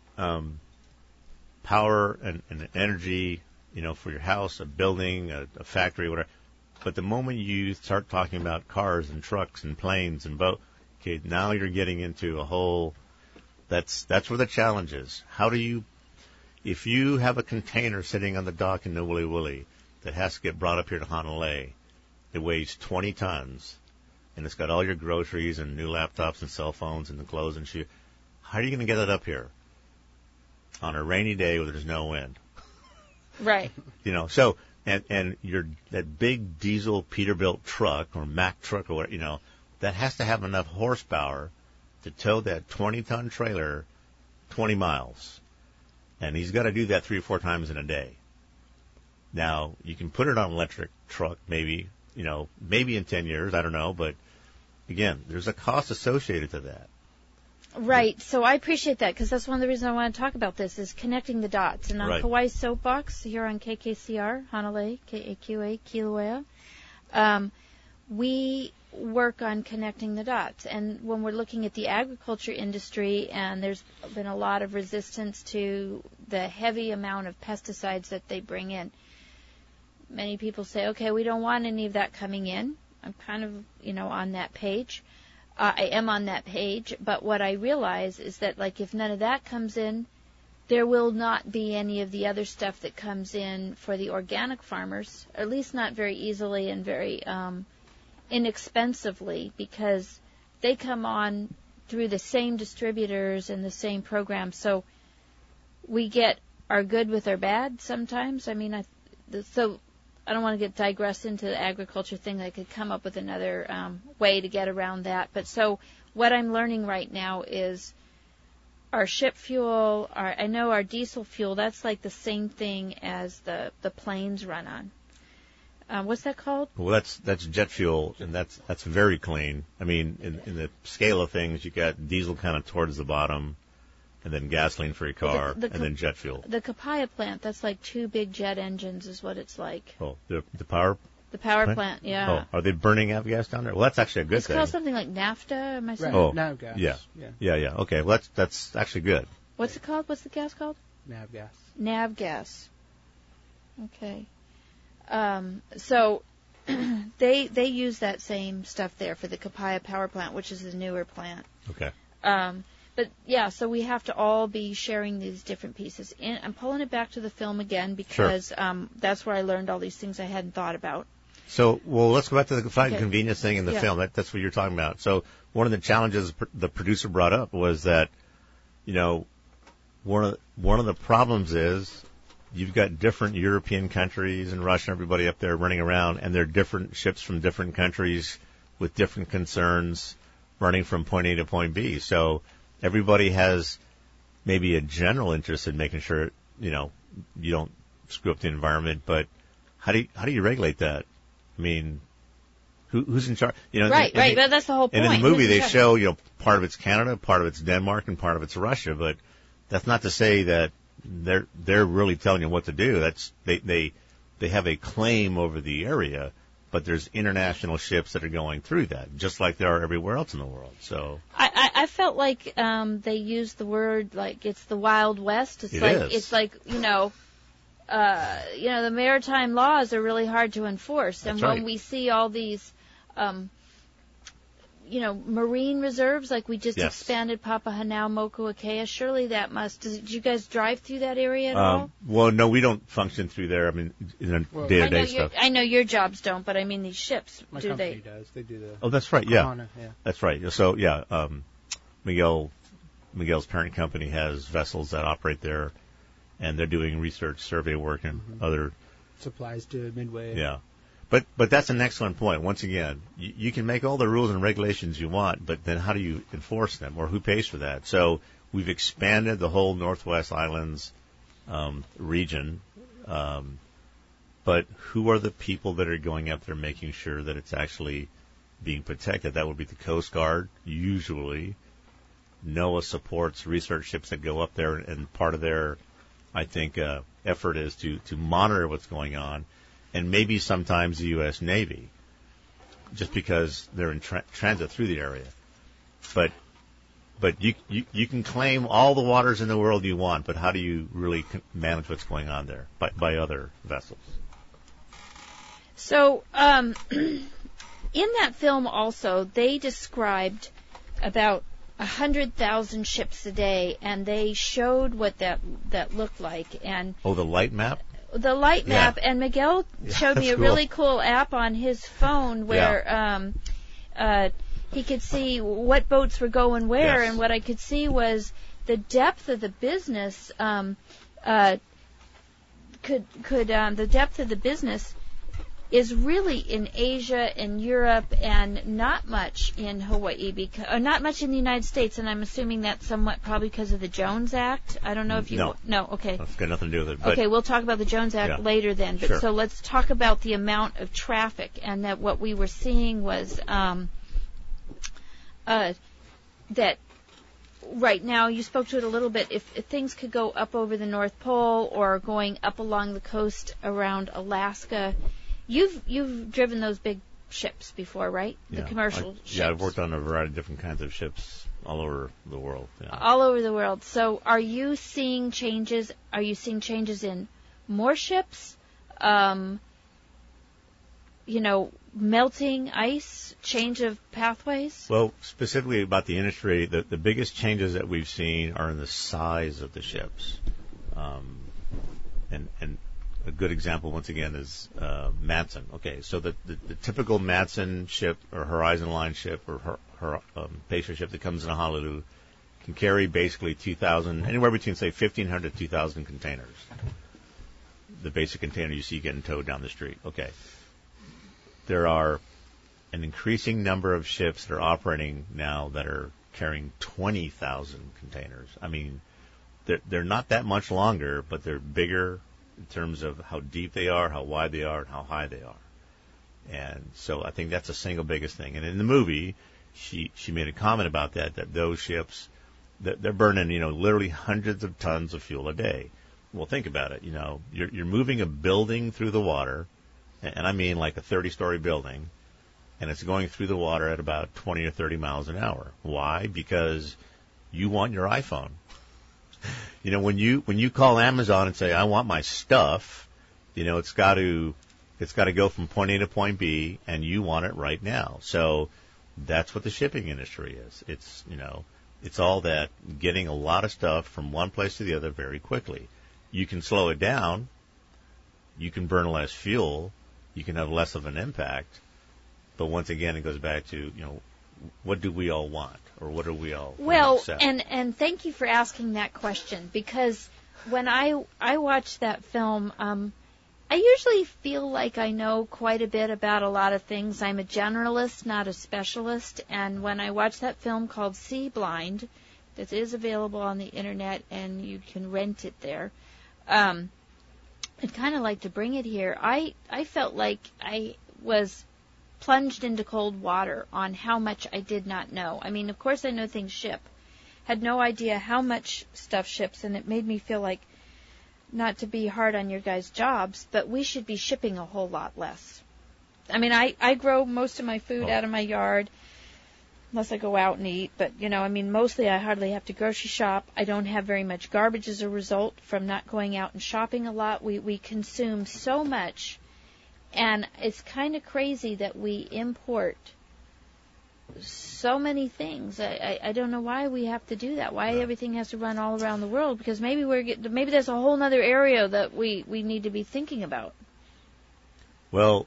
power and energy, for your house, a building, a factory, whatever. But the moment you start talking about cars and trucks and planes and boats, okay, now you're getting into a whole. That's where the challenge is. How do you, if you have a container sitting on the dock in Wili Wili that has to get brought up here to Honolulu, it weighs 20 tons, and it's got all your groceries and new laptops and cell phones and the clothes and shoes. How are you going to get it up here on a rainy day where there's no wind? Right. So and that big diesel Peterbilt truck or Mack truck or whatever, that has to have enough horsepower to tow that 20-ton trailer 20 miles. And he's got to do that 3 or 4 times in a day. Now, you can put it on an electric truck, maybe in 10 years, I don't know, but again, there's a cost associated to that. Right. So I appreciate that because that's one of the reasons I want to talk about this is connecting the dots. And on Right. Kauai Soapbox here on KKCR, Hanalei, KAQA, Kilauea, we work on connecting the dots. And when we're looking at the agriculture industry, and there's been a lot of resistance to the heavy amount of pesticides that they bring in, many people say, okay, we don't want any of that coming in. I'm kind of, on that page. I am on that page, but what I realize is that, if none of that comes in, there will not be any of the other stuff that comes in for the organic farmers, or at least not very easily and very inexpensively, because they come on through the same distributors and the same programs. So we get our good with our bad sometimes. I mean, so I don't want to digress into the agriculture thing. I could come up with another way to get around that. But so what I'm learning right now is our ship fuel, I know our diesel fuel, that's like the same thing as the planes run on. What's that called? Well, that's jet fuel, and that's very clean. I mean, in the scale of things, you got diesel kind of towards the bottom, and then gasoline for your car, and then jet fuel. The Kapaya plant, that's like 2 big jet engines is what it's like. Oh, the power? The power plant, yeah. Oh, are they burning avgas down there? Well, that's actually a good thing. It's called something like NAFTA, am I saying? Oh, NavGas. Yeah. Okay, well, that's actually good. What's it called? What's the gas called? NavGas. NavGas. Okay. So they use that same stuff there for the Kapaya power plant, which is the newer plant. Okay. But yeah, so we have to all be sharing these different pieces. And I'm pulling it back to the film again because that's where I learned all these things I hadn't thought about. So, let's go back to the fine convenience thing in the film. That's what you're talking about. So, one of the challenges the producer brought up was that, one of the problems is you've got different European countries and Russia, everybody up there running around, and they're different ships from different countries with different concerns running from point A to point B. So, everybody has maybe a general interest in making sure, you don't screw up the environment, but how do you regulate that? I mean, who's in charge? Right. But that's the whole point. And in the movie, they show, part of it's Canada, part of it's Denmark, and part of it's Russia. But that's not to say that they're really telling you what to do. That's they have a claim over the area, but there's international ships that are going through that, just like there are everywhere else in the world. So I felt like they used the word like it's the Wild West. It's like the maritime laws are really hard to enforce. And when we see all these, marine reserves, like we just expanded Papahanao, Mokuakea, surely that must. Did you guys drive through that area at all? Well, no, we don't function through there. I mean, day-to-day stuff. I know your jobs don't, but I mean these ships, My do company they? does. They do the. Oh, that's right. Yeah. Kahana, yeah. That's right. So, Miguel's parent company has vessels that operate there, and they're doing research, survey work, and other supplies to Midway. Yeah. But that's an excellent point. Once again, you can make all the rules and regulations you want, but then how do you enforce them, or who pays for that? So we've expanded the whole Northwest Islands region, but who are the people that are going up there making sure that it's actually being protected? That would be the Coast Guard, usually. NOAA supports research ships that go up there, and part of their, I think, effort is to monitor what's going on. And maybe sometimes the U.S. Navy, just because they're in transit through the area. But you can claim all the waters in the world you want, but how do you really manage what's going on there by other vessels? So in that film also, they described about 100,000 ships a day, and they showed what that looked like. And the light map? The light map, and Miguel showed me a really cool app on his phone where he could see what boats were going where, and what I could see was the depth of the business the depth of the business is really in Asia and Europe and not much in Hawaii, not much in the United States, and I'm assuming that's somewhat probably because of the Jones Act. I don't know if you... No, okay. That's got nothing to do with it. Okay, we'll talk about the Jones Act later then. But Sure. So let's talk about the amount of traffic, and that what we were seeing was that right now, you spoke to it a little bit, if things could go up over the North Pole or going up along the coast around Alaska. You've driven those big ships before, right? Yeah. The commercial ships. Yeah, I've worked on a variety of different kinds of ships all over the world. Yeah. All over the world. So are you seeing changes? Are you seeing changes in more ships? Melting ice, change of pathways? Well, specifically about the industry, the biggest changes that we've seen are in the size of the ships. And a good example, once again, is Matson. Okay, so the typical Matson ship or Horizon Line ship or Pacer ship that comes into Honolulu can carry basically 2,000, anywhere between, say, 1,500 to 2,000 containers. The basic container you see getting towed down the street. Okay. There are an increasing number of ships that are operating now that are carrying 20,000 containers. I mean, they're not that much longer, but they're bigger in terms of how deep they are, how wide they are, and how high they are. And so I think that's the single biggest thing. And in the movie, she made a comment about that those ships, they're burning, literally hundreds of tons of fuel a day. Well, think about it. You're moving a building through the water, and I mean like a 30-story building, and it's going through the water at about 20 or 30 miles an hour. Why? Because you want your iPhone. When you call Amazon and say, I want my stuff, it's got to go from point A to point B, and you want it right now. So that's what the shipping industry is. It's all that getting a lot of stuff from one place to the other very quickly. You can slow it down. You can burn less fuel. You can have less of an impact. But once again, it goes back to, what do we all want, or what are we all accept? And thank you for asking that question, because when I watch that film, I usually feel like I know quite a bit about a lot of things. I'm a generalist, not a specialist, and when I watch that film called Sea Blind, that is available on the internet and you can rent it there, I'd kind of like to bring it here. I felt like I was plunged into cold water on how much I did not know. I mean, of course I know things ship. Had no idea how much stuff ships, and it made me feel like, not to be hard on your guys' jobs, but we should be shipping a whole lot less. I mean, I grow most of my food out of my yard, unless I go out and eat. But, mostly I hardly have to grocery shop. I don't have very much garbage as a result from not going out and shopping a lot. We consume so much. And it's kind of crazy that we import so many things. I don't know why we have to do that. Why everything has to run all around the world? Because maybe there's a whole other area that we need to be thinking about. Well,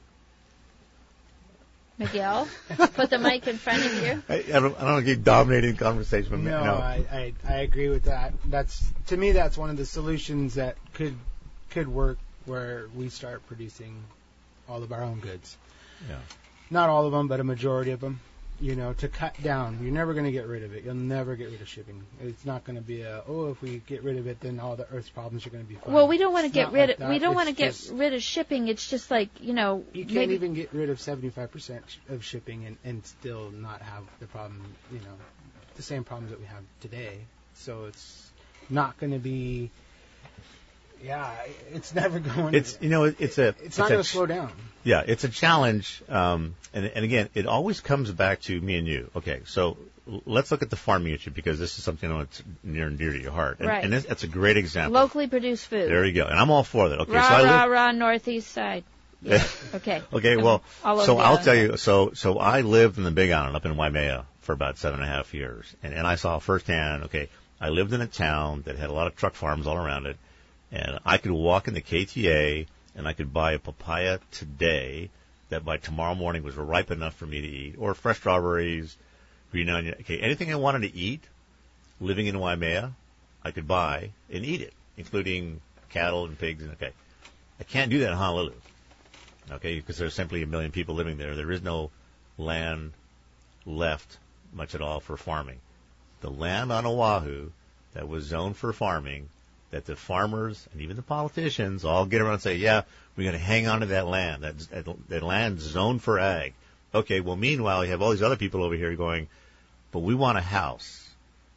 Miguel, put the mic in front of you. I don't want to keep dominating the conversation, but no. I agree with that. To me that's one of the solutions that could work, where we start producing all of our own goods. Yeah. Not all of them, but a majority of them. To cut down. You're never going to get rid of it. You'll never get rid of shipping. It's not going to be if we get rid of it, then all the Earth's problems are going to be fine. Well, we don't want to get rid of. We don't want to get rid of shipping. It's just like you can't even get rid of 75% of shipping and still not have the problem. The same problems that we have today. So it's not going to be. Yeah, it's never going. It's not going to slow down. Yeah, it's a challenge, and again, it always comes back to me and you. Okay, so let's look at the farming issue, because this is something that's near and dear to your heart, and that's a great example. Locally produced food. There you go, and I'm all for that. Okay, rah, northeast side. Yeah. Okay. Okay, well, so I'll tell you. So I lived in the Big Island up in Waimea for about 7.5 years, and I saw firsthand. Okay, I lived in a town that had a lot of truck farms all around it. And I could walk in the KTA and I could buy a papaya today that by tomorrow morning was ripe enough for me to eat, or fresh strawberries, green onion. Okay, anything I wanted to eat, living in Waimea, I could buy and eat it, including cattle and pigs. And okay, I can't do that in Honolulu, okay, because there's simply 1 million people living there. There is no land left much at all for farming. The land on Oahu that was zoned for farming, that the farmers and even the politicians all get around and say, yeah, we're going to hang on to that land. That land's zoned for ag. Okay, well, meanwhile, you have all these other people over here going, but we want a house.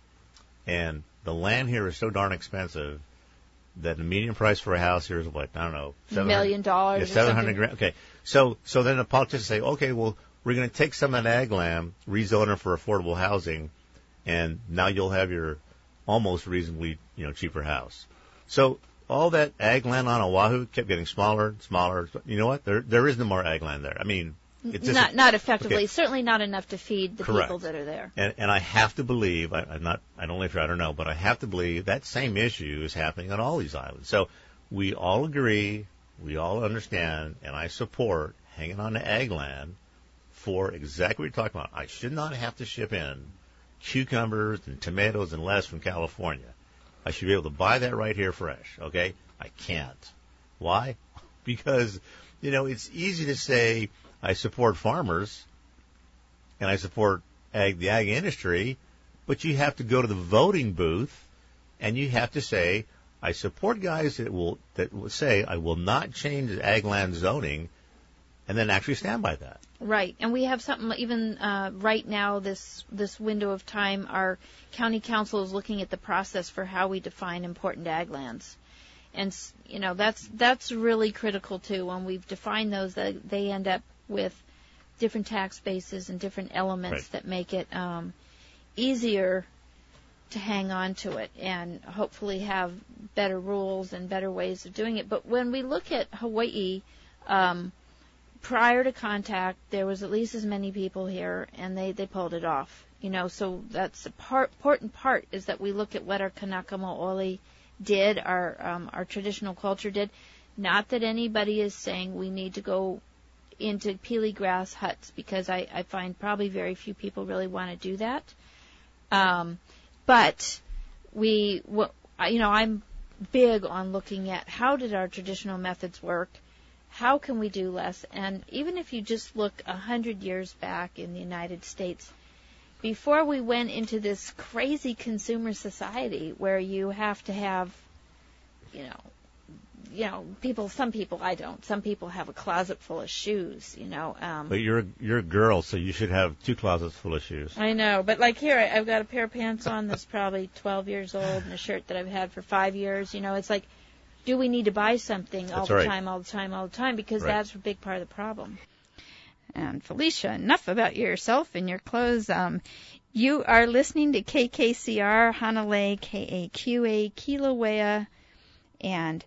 And the land here is so darn expensive that the median price for a house here is what? I don't know. $1 million. Yeah, 700 grand. Okay. So then the politicians say, okay, well, we're going to take some of that ag land, rezone it for affordable housing, and now you'll have your almost reasonably, cheaper house. So all that ag land on Oahu kept getting smaller and smaller. You know what? There is no more ag land there. I mean, it's just, not effectively. Okay. Certainly not enough to feed the Correct. people that are there. And I have to believe, I don't know, but I have to believe that same issue is happening on all these islands. So we all agree, we all understand, and I support hanging on to ag land for exactly what you're talking about. I should not have to ship in cucumbers and tomatoes and lettuce from California. I should be able to buy that right here fresh, okay? I can't. Why? Because, it's easy to say I support farmers and I support the ag industry, but you have to go to the voting booth and you have to say, I support guys that will say I will not change the ag land zoning, and then actually stand by that. Right, and we have something even right now. This window of time, our county council is looking at the process for how we define important ag lands, and that's really critical too. When we've defined those, they end up with different tax bases and different elements right. that make it easier to hang on to it and hopefully have better rules and better ways of doing it. But when we look at Hawaii, prior to contact, there was at least as many people here, and they pulled it off. So that's the important part is that we look at what our Kanaka Maoli did, our traditional culture did. Not that anybody is saying we need to go into peely grass huts, because I find probably very few people really want to do that. But I'm big on looking at how did our traditional methods work. How can we do less? And even if you just look 100 years back in the United States, before we went into this crazy consumer society where you have to have, some people, I don't. Some people have a closet full of shoes, But you're a girl, so you should have 2 closets full of shoes. I know, but like here, I've got a pair of pants on that's probably 12 years old and a shirt that I've had for 5 years. It's like, do we need to buy something all the time? Because that's a big part of the problem. And Felicia, enough about yourself and your clothes. You are listening to KKCR, Hanalei, KAQA, Kilauea, and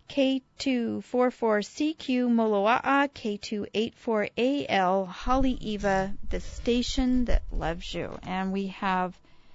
K244CQ, Moloa'a, K284AL, Haleiwa, the station that loves you. And we have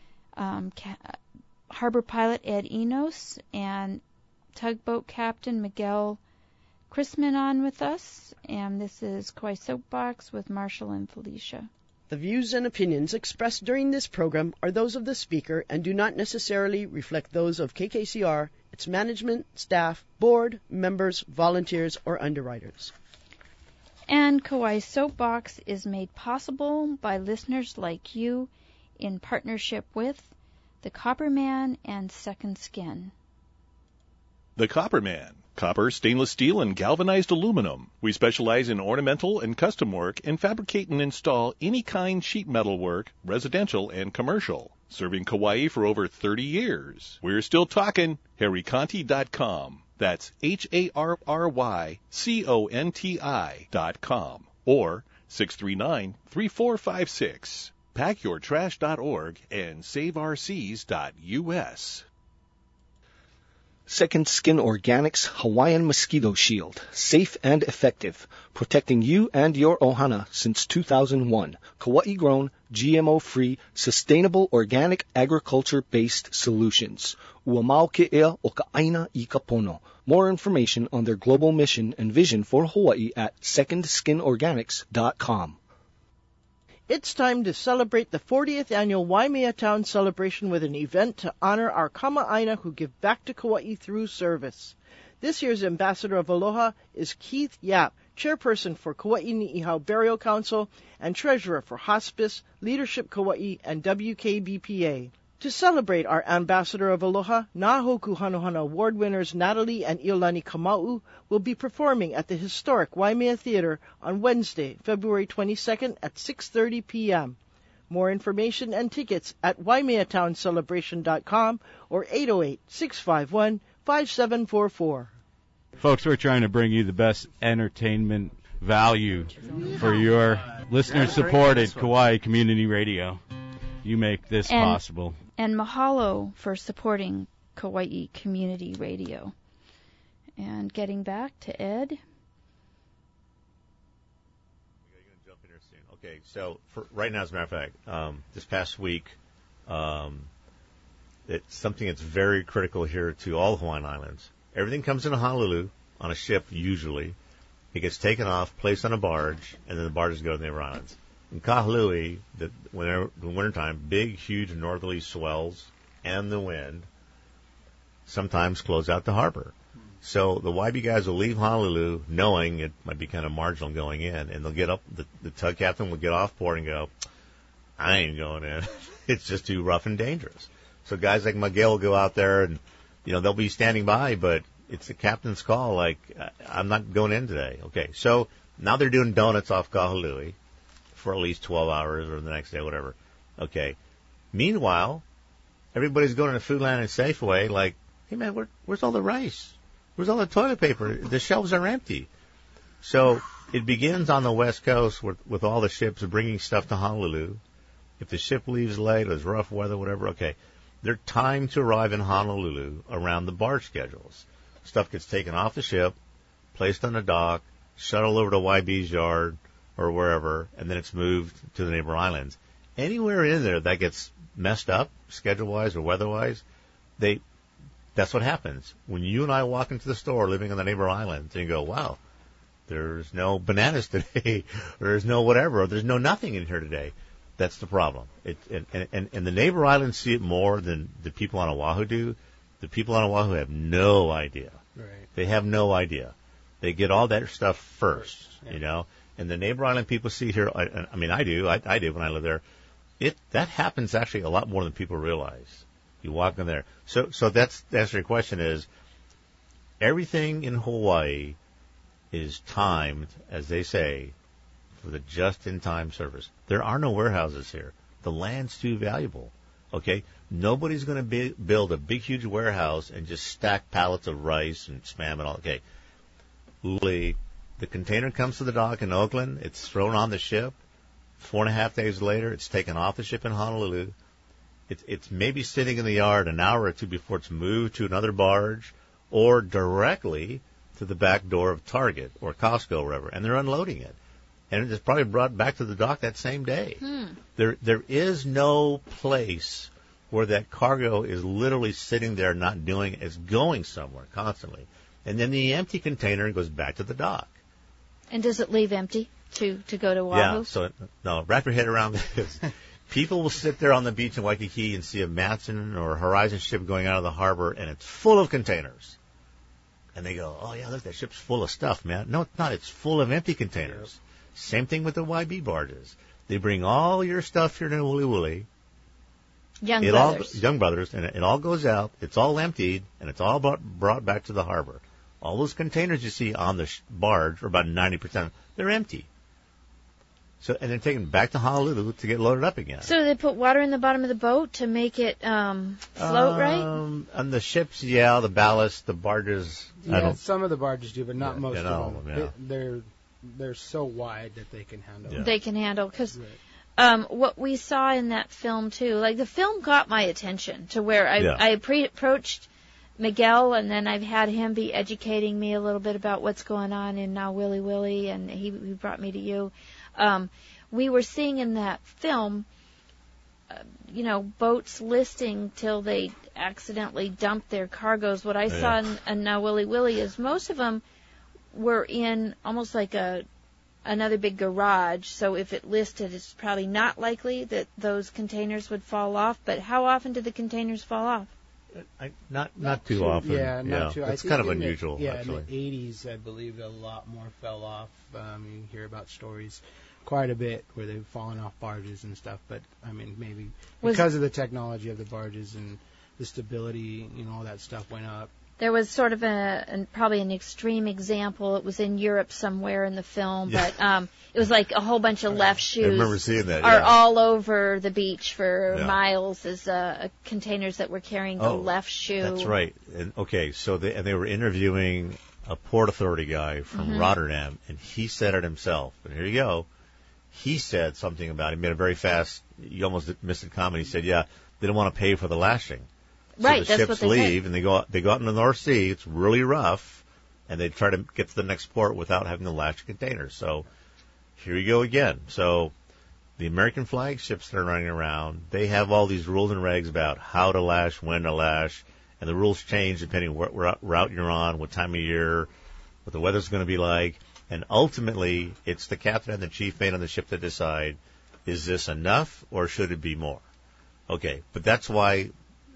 Harbor Pilot Ed Enos and Tugboat Captain Miguel Chrisman on with us, and this is Kauai Soapbox with Marshall and Felicia. The views and opinions expressed during this program are those of the speaker and do not necessarily reflect those of KKCR, its management, staff, board, members, volunteers, or underwriters. And Kauai Soapbox is made possible by listeners like you in partnership with the Copperman and Second Skin. The Copperman. Copper, stainless steel, and galvanized aluminum. We specialize in ornamental and custom work and fabricate and install any kind sheet metal work, residential and commercial. Serving Kauai for over 30 years. We're still talking. HarryConti.com. That's HarryConti.com. Or 639-3456. PackYourTrash.org and SaveOurSeas.us. Second Skin Organics Hawaiian Mosquito Shield. Safe and effective. Protecting you and your ohana since 2001. Kauai-grown, GMO-free, sustainable organic agriculture-based solutions. Uamau ke'ea o ka aina I ka pono. More information on their global mission and vision for Hawaii at secondskinorganics.com. It's time to celebrate the 40th annual Waimea Town celebration with an event to honor our kama'aina who give back to Kauai through service. This year's Ambassador of Aloha is Keith Yap, Chairperson for Kauai Ni'ihau Burial Council and Treasurer for Hospice, Leadership Kauai, and WKBPA. To celebrate our Ambassador of Aloha, Nahoku Hanohana Award winners Natalie and Iolani Kamau will be performing at the historic Waimea Theater on Wednesday, February 22nd at 6:30 p.m. More information and tickets at waimeatowncelebration.com or 808-651-5744. Folks, we're trying to bring you the best entertainment value for your listener-supported Kauai Community Radio. You make this possible. And mahalo for supporting Kauai Community Radio. And getting back to Ed. Okay, so for right now, as a matter of fact, this past week, it's something that's very critical here to all Hawaiian Islands. Everything comes into Honolulu on a ship, usually. It gets taken off, placed on a barge, and then the barges go to the neighbor islands. In Kahului, in the wintertime, big, huge northerly swells and the wind sometimes close out the harbor. So the YB guys will leave Honolulu knowing it might be kind of marginal going in, and they'll get up, the tug captain will get off board and go, I ain't going in. It's just too rough and dangerous. So guys like Miguel will go out there and, they'll be standing by, but it's the captain's call, like, I'm not going in today. Okay, so now they're doing donuts off Kahului for at least 12 hours or the next day, whatever. Okay. Meanwhile, everybody's going to Foodland and Safeway like, hey, man, where's all the rice? Where's all the toilet paper? The shelves are empty. So it begins on the West Coast with all the ships bringing stuff to Honolulu. If the ship leaves late, there's rough weather, whatever, okay. They're timed to arrive in Honolulu around the barge schedules. Stuff gets taken off the ship, placed on the dock, shuttled over to YB's yard or wherever, and then it's moved to the neighbor islands. Anywhere in there that gets messed up, schedule-wise or weather-wise, that's what happens. When you and I walk into the store living on the neighbor islands and you go, wow, there's no bananas today, or there's no whatever, or there's no nothing in here today. That's the problem. And the neighbor islands see it more than the people on Oahu do. The people on Oahu have no idea. Right. They have no idea. They get all that stuff first, yeah. And the neighbor island people see here, I do when I live there. That happens actually a lot more than people realize. You walk in there. So that's the answer to your question is, everything in Hawaii is timed, as they say, for the just-in-time service. There are no warehouses here. The land's too valuable. Okay? Nobody's going to build a big, huge warehouse and just stack pallets of rice and spam and all. Okay. The container comes to the dock in Oakland. It's thrown on the ship. 4.5 days later, it's taken off the ship in Honolulu. It's maybe sitting in the yard an hour or two before it's moved to another barge or directly to the back door of Target or Costco or wherever, and they're unloading it. And it's probably brought back to the dock that same day. There is no place where that cargo is literally sitting there not doing it. It's going somewhere constantly. And then the empty container goes back to the dock. And does it leave empty to go to Oahu? Yeah, so, no, wrap your head around this. People will sit there on the beach in Waikiki and see a Matson or a Horizon ship going out of the harbor, and it's full of containers. And they go, oh, yeah, look, that ship's full of stuff, man. No, it's not. It's full of empty containers. Yep. Same thing with the YB barges. They bring all your stuff here to Wooly. Young Brothers, and it all goes out. It's all emptied, and it's all brought back to the harbor. All those containers you see on the barge, or about 90%, they're empty. So, and they're taken back to Honolulu to get loaded up again. So they put water in the bottom of the boat to make it float, right? On the ships, yeah, the ballast, the barges. Yeah, some of the barges do, but not most of them. Yeah. They're so wide that they can handle. Yeah. They can handle, because what we saw in that film too, like the film got my attention to where I approached Miguel, and then I've had him be educating me a little bit about what's going on in Now Willy Willy, and he brought me to you. We were seeing in that film, boats listing till they accidentally dumped their cargoes. What I saw in Now Willy Willy is most of them were in almost like another big garage. So if it listed, it's probably not likely that those containers would fall off. But how often did the containers fall off? Not too often. Yeah, not too. It's kind of unusual. In the 80s, I believe a lot more fell off. You hear about stories quite a bit where they've fallen off barges and stuff. But I mean, maybe because of the technology of the barges and the stability, all that stuff went up. There was sort of probably an extreme example. It was in Europe somewhere in the film, but it was like a whole bunch of left shoes. I remember seeing that. Are all over the beach for miles as containers that were carrying the left shoe. That's right. And, so they were interviewing a Port Authority guy from Rotterdam, and he said it himself. And here you go. He said something about it. He made a very fast. You almost missed the comment. He said, "Yeah, they don't want to pay for the lashing." So right, the that's ships what they leave, said. and they go out in the North Sea. It's really rough, and they try to get to the next port without having to lash containers. So here you go again. So the American flag ships that are running around, they have all these rules and regs about how to lash, when to lash, and the rules change depending on what route you're on, what time of year, what the weather's going to be like. And ultimately, it's the captain and the chief mate on the ship that decide, is this enough or should it be more? Okay, but that's why,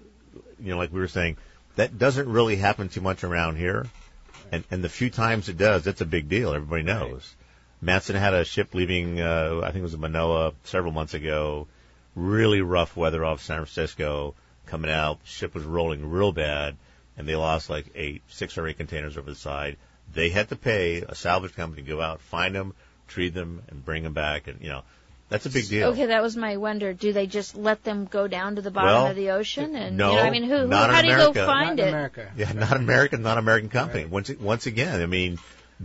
like we were saying, that doesn't really happen too much around here. And the few times it does, that's a big deal. Everybody knows. Right. Matson had a ship leaving, I think it was in Manoa several months ago, really rough weather off San Francisco, coming out, ship was rolling real bad, and they lost like 6 or 8 containers over the side. They had to pay a salvage company to go out, find them, treat them, and bring them back. And, that's a big deal. Okay, that was my wonder. Do they just let them go down to the bottom of the ocean? And, no, how do you go find it? America. Yeah, not American company. Right. Once again, I mean,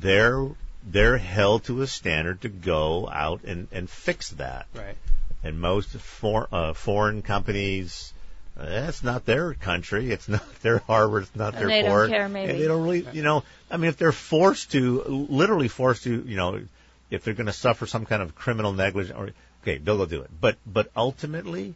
they're held to a standard to go out and fix that. Right. And most foreign companies, it's not their country, it's not their harbor, it's not their port. They don't care, maybe. And they don't really, I mean, if they're literally forced to, if they're going to suffer some kind of criminal negligence, they'll go do it. But ultimately,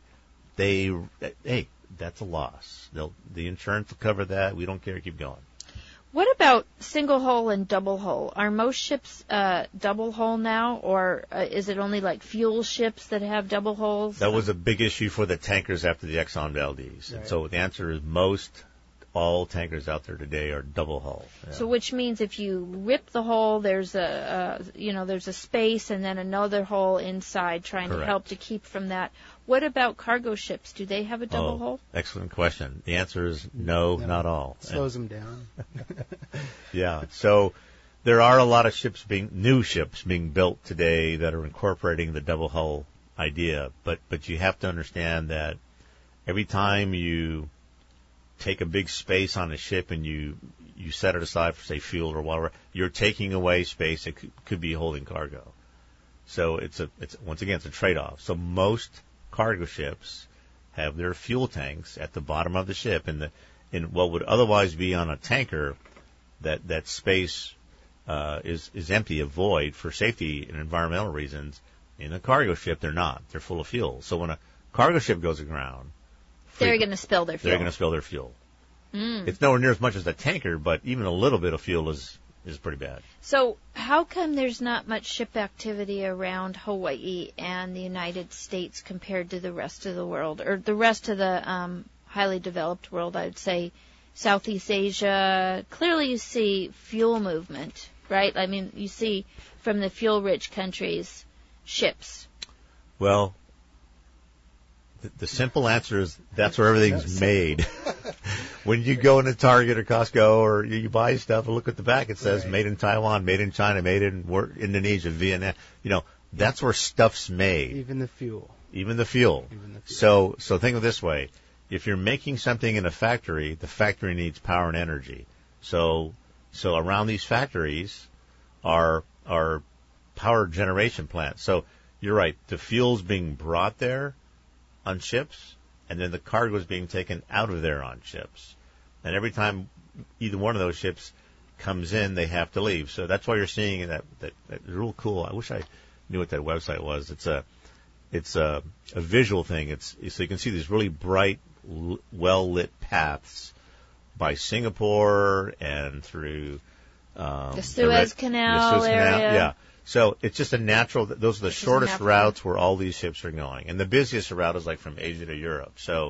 that's a loss. The insurance will cover that. We don't care. Keep going. What about single hull and double hull? Are most ships double hull now, or is it only like fuel ships that have double hulls? That was a big issue for the tankers after the Exxon Valdez. Right. And so the answer is all tankers out there today are double hull. Yeah. So which means if you rip the hull, there's a space and then another hull inside trying Correct. To help to keep from that. What about cargo ships? Do they have a double hull? Excellent question. The answer is no, not all. Slows them down. Yeah. So there are a lot of new ships being built today that are incorporating the double hull idea, but you have to understand that every time you take a big space on a ship and you set it aside for, say, fuel or whatever, you're taking away space that could be holding cargo. So it's a trade-off. So most cargo ships have their fuel tanks at the bottom of the ship, and in what would otherwise be on a tanker, that space is empty, a void for safety and environmental reasons. In a cargo ship, they're not. They're full of fuel. So when a cargo ship goes aground, they're going to spill their fuel. They're going to spill their fuel. It's nowhere near as much as a tanker, but even a little bit of fuel is pretty bad. So how come there's not much ship activity around Hawaii and the United States compared to the rest of the world, or the rest of the highly developed world? I'd say Southeast Asia. Clearly you see fuel movement, right? I mean, you see from the fuel-rich countries ships. Well, the simple answer is that's where everything's made. When you go into Target or Costco or you buy stuff and look at the back, it says made in Taiwan, made in China, made in Indonesia, Vietnam. That's where stuff's made. Even the fuel. So think of it this way. If you're making something in a factory, the factory needs power and energy. So around these factories are power generation plants. So you're right. The fuel's being brought there on ships, and then the cargo is being taken out of there on ships. And every time either one of those ships comes in, they have to leave. So that's why you're seeing that real cool. I wish I knew what that website was. It's a visual thing. So you can see these really bright, well lit paths by Singapore and through the Suez Canal area. Yeah. So it's just a natural. Those are the shortest routes where all these ships are going, and the busiest route is like from Asia to Europe. So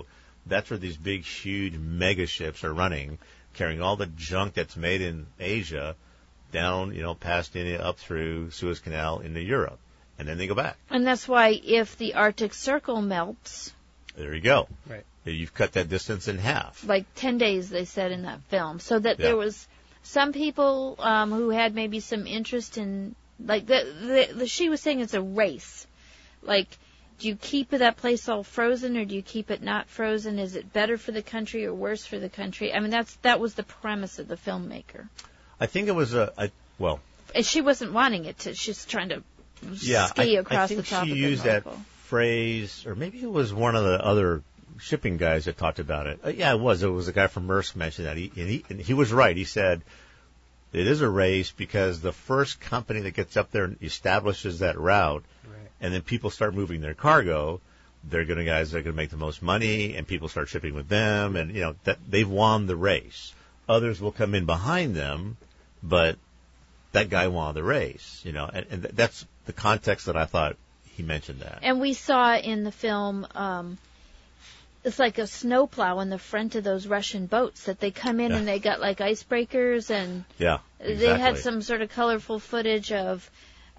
That's where these big, huge mega ships are running, carrying all the junk that's made in Asia down, past India, up through Suez Canal into Europe. And then they go back. And that's why if the Arctic Circle melts... There you go. Right. You've cut that distance in half. Like 10 days, they said in that film. So that there was some people who had maybe some interest in... Like, she was saying it's a race. Like... Do you keep that place all frozen, or do you keep it not frozen? Is it better for the country or worse for the country? I mean, that was the premise of the filmmaker. I think it was well. And she wasn't wanting it to. She's trying to ski across the top of the I think she used that phrase, or maybe it was one of the other shipping guys that talked about it. It was. It was a guy from Maersk mentioned that. And he was right. He said it is a race because the first company that gets up there and establishes that route. And then people start moving their cargo. They're going to make the most money, and people start shipping with them, and that they've won the race. Others will come in behind them, but that guy won the race, and that's the context that I thought he mentioned that. And we saw in the film, it's like a snowplow in the front of those Russian boats that they come in and they got like icebreakers, and they had some sort of colorful footage of.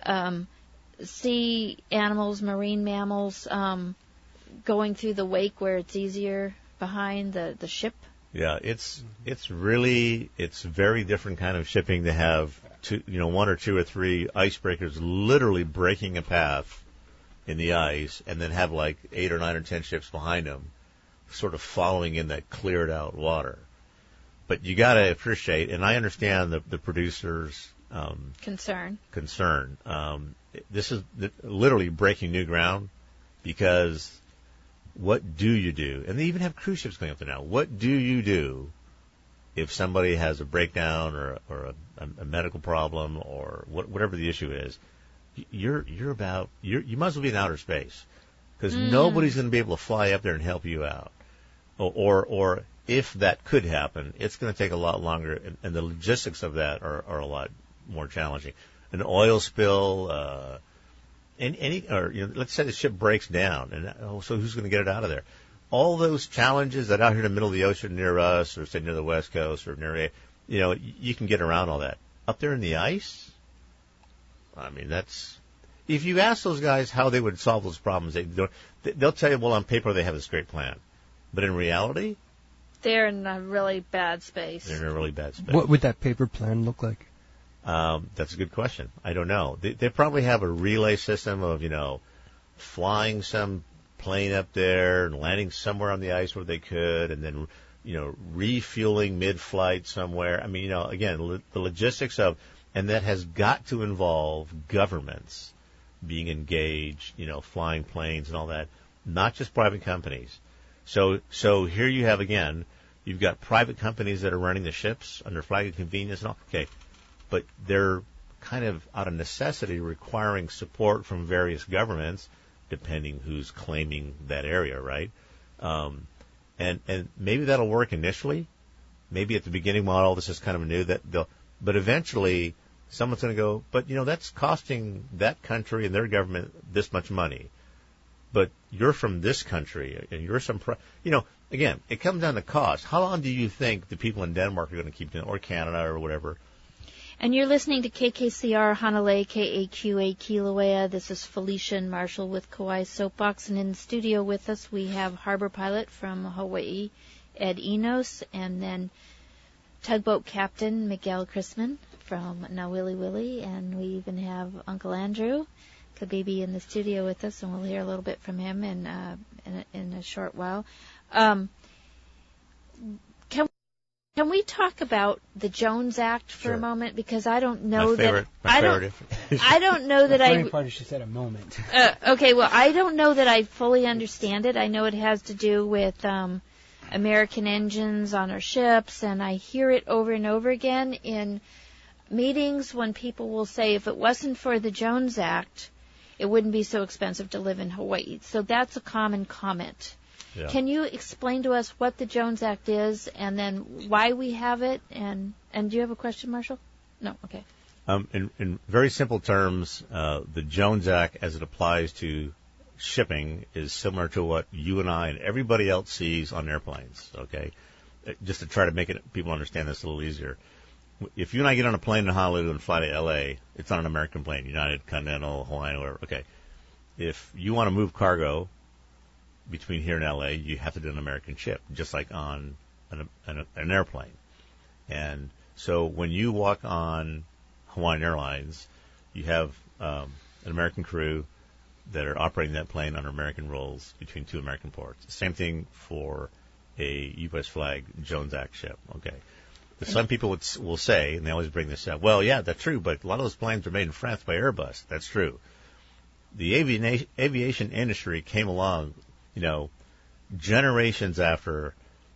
Sea animals, marine mammals, going through the wake where it's easier behind the ship. Yeah, it's very different kind of shipping to have one or two or three icebreakers literally breaking a path in the ice, and then have like 8 or 9 or 10 ships behind them, sort of following in that cleared out water. But you got to appreciate, and I understand the producers' concern. This is literally breaking new ground, because what do you do? And they even have cruise ships going up there now. What do you do if somebody has a breakdown or a medical problem or whatever the issue is? You might as well be in outer space, because nobody's going to be able to fly up there and help you out. Or if that could happen, it's going to take a lot longer, and the logistics of that are a lot more challenging. An oil spill, let's say the ship breaks down, and so who's going to get it out of there? All those challenges that out here in the middle of the ocean near us, or say near the West Coast, or near, you can get around all that. Up there in the ice, I mean, if you ask those guys how they would solve those problems, they'll tell you, well, on paper they have this great plan, but in reality, they're in a really bad space. What would that paper plan look like? That's a good question. I don't know. They probably have a relay system of, flying some plane up there and landing somewhere on the ice where they could, and then, refueling mid-flight somewhere. I mean, again, the logistics of, and that has got to involve governments being engaged, flying planes and all that, not just private companies. So here you have, again, you've got private companies that are running the ships under flag of convenience and all. Okay. But they're kind of out of necessity requiring support from various governments, depending who's claiming that area, right? And maybe that'll work initially. Maybe at the beginning while all this is kind of new, but eventually someone's going to go, but that's costing that country and their government this much money. But you're from this country, and you're again, it comes down to cost. How long do you think the people in Denmark are going to keep doing, or Canada or whatever? And you're listening to KKCR Hanalei, KAQA Kilauea. This is Felicia and Marshall with Kauai Soapbox. And in the studio with us, we have harbor pilot from Hawaii, Ed Enos, and then tugboat captain Miguel Chrisman from Nawili Wili. And we even have Uncle Andrew Kabibi in the studio with us, and we'll hear a little bit from him in a short while. Can we talk about the Jones Act for a moment? Because I don't know I don't know that the funny part is she said a moment. Okay, well, I don't know that I fully understand it. I know it has to do with American engines on our ships, and I hear it over and over again in meetings when people will say, if it wasn't for the Jones Act, it wouldn't be so expensive to live in Hawaii. So that's a common comment. Yeah. Can you explain to us what the Jones Act is, and then why we have it? And do you have a question, Marshall? No? Okay. In very simple terms, the Jones Act, as it applies to shipping is similar to what you and I and everybody else sees on airplanes, okay? Just to try to make people understand this a little easier. If you and I get on a plane in Honolulu and fly to L.A., it's on an American plane, United, Continental, Hawaiian, whatever, okay. If you want to move cargo between here and L.A., you have to do an American ship, just like on an airplane. And so when you walk on Hawaiian Airlines, you have an American crew that are operating that plane under American rules between two American ports. Same thing for a U.S. flag Jones Act ship. Okay. But some people will say, and they always bring this up, well, yeah, that's true, but a lot of those planes are made in France by Airbus. That's true. The aviation industry came along, generations after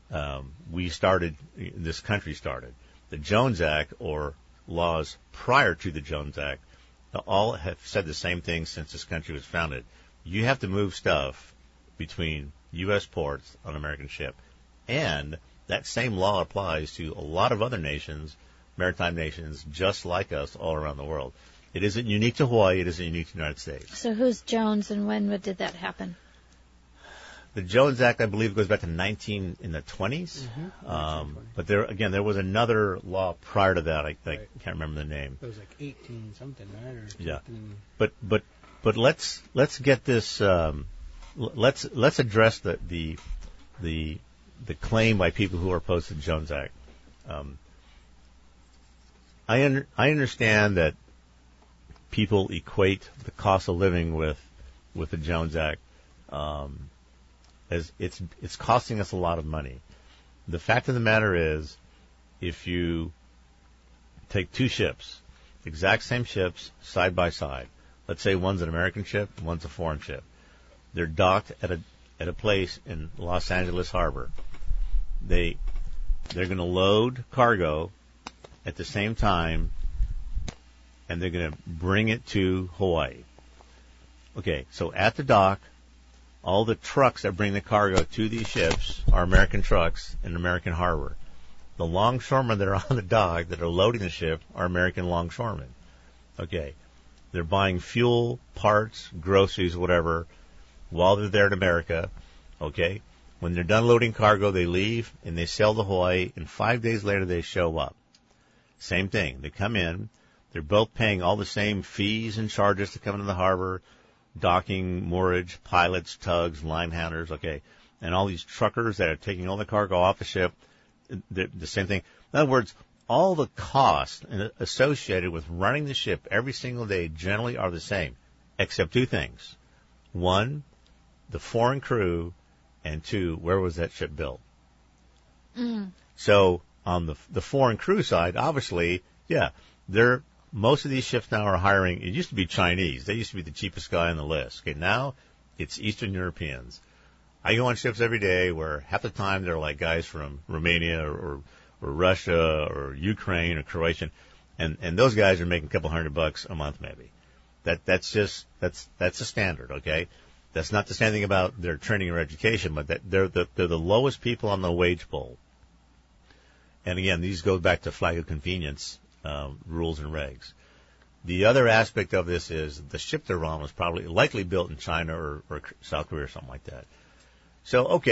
this country started. The Jones Act, or laws prior to the Jones Act, all have said the same thing since this country was founded. You have to move stuff between U.S. ports on an American ship. And that same law applies to a lot of other nations, maritime nations, just like us all around the world. It isn't unique to Hawaii. It isn't unique to the United States. So who's Jones, and when did that happen? The Jones Act, I believe, goes back to in the 20s. Mm-hmm. But there was another law prior to that. I can't remember the name. It was like 18 something, right? Or yeah. Something. But let's get this. Let's address the claim by people who are opposed to the Jones Act. I understand that people equate the cost of living with the Jones Act. As it's costing us a lot of money. The fact of the matter is, if you take two ships, exact same ships, side by side, let's say one's an American ship, one's a foreign ship, they're docked at a place in Los Angeles Harbor. They're going to load cargo at the same time, and they're going to bring it to Hawaii. Okay, so at the dock, all the trucks that bring the cargo to these ships are American trucks in American harbor. The longshoremen that are on the dock that are loading the ship are American longshoremen. Okay. They're buying fuel, parts, groceries, whatever, while they're there in America. Okay. When they're done loading cargo, they leave and they sail to Hawaii, and 5 days later they show up. Same thing. They come in. They're both paying all the same fees and charges to come into the harbor. Docking, moorage, pilots, tugs, line handlers, okay, and all these truckers that are taking all the cargo off the ship, the same thing. In other words, all the costs associated with running the ship every single day generally are the same, except two things. One, the foreign crew, and two, where was that ship built? Mm. So on the foreign crew side, obviously, yeah, most of these ships now are hiring. It used to be Chinese. They used to be the cheapest guy on the list. Okay, now it's Eastern Europeans. I go on ships every day where half the time they're like guys from Romania or Russia or Ukraine or Croatia, and those guys are making a couple $100 a month maybe. That's a standard. Okay, that's not to say anything about their training or education, but they're the lowest people on the wage pool. And again, these go back to flag of convenience. Rules and regs. The other aspect of this is the ship they're on was likely built in China or South Korea or something like that. So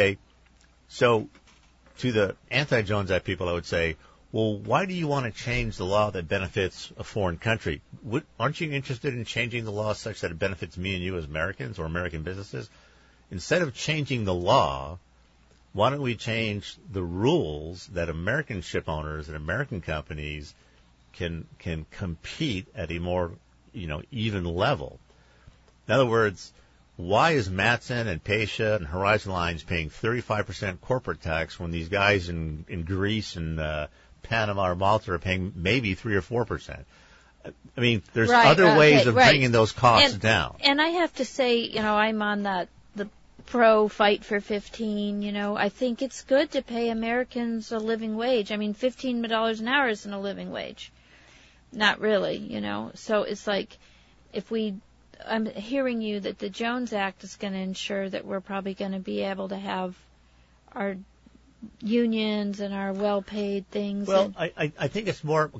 to the anti-Jones Act people, I would say, well, why do you want to change the law that benefits a foreign country? Aren't you interested in changing the law such that it benefits me and you as Americans or American businesses? Instead of changing the law, why don't we change the rules that American ship owners and American companies can compete at a more, even level? In other words, why is Matson and Pasha and Horizon Lines paying 35% corporate tax when these guys in Greece and Panama or Malta are paying maybe 3 or 4%? I mean, there's other ways of bringing those costs down. And I have to say, I'm on the pro fight for 15. I think it's good to pay Americans a living wage. I mean, $15 an hour isn't a living wage. Not really, So it's like, I'm hearing you that the Jones Act is going to ensure that we're probably going to be able to have our unions and our well-paid things. Well, I think it's more, okay,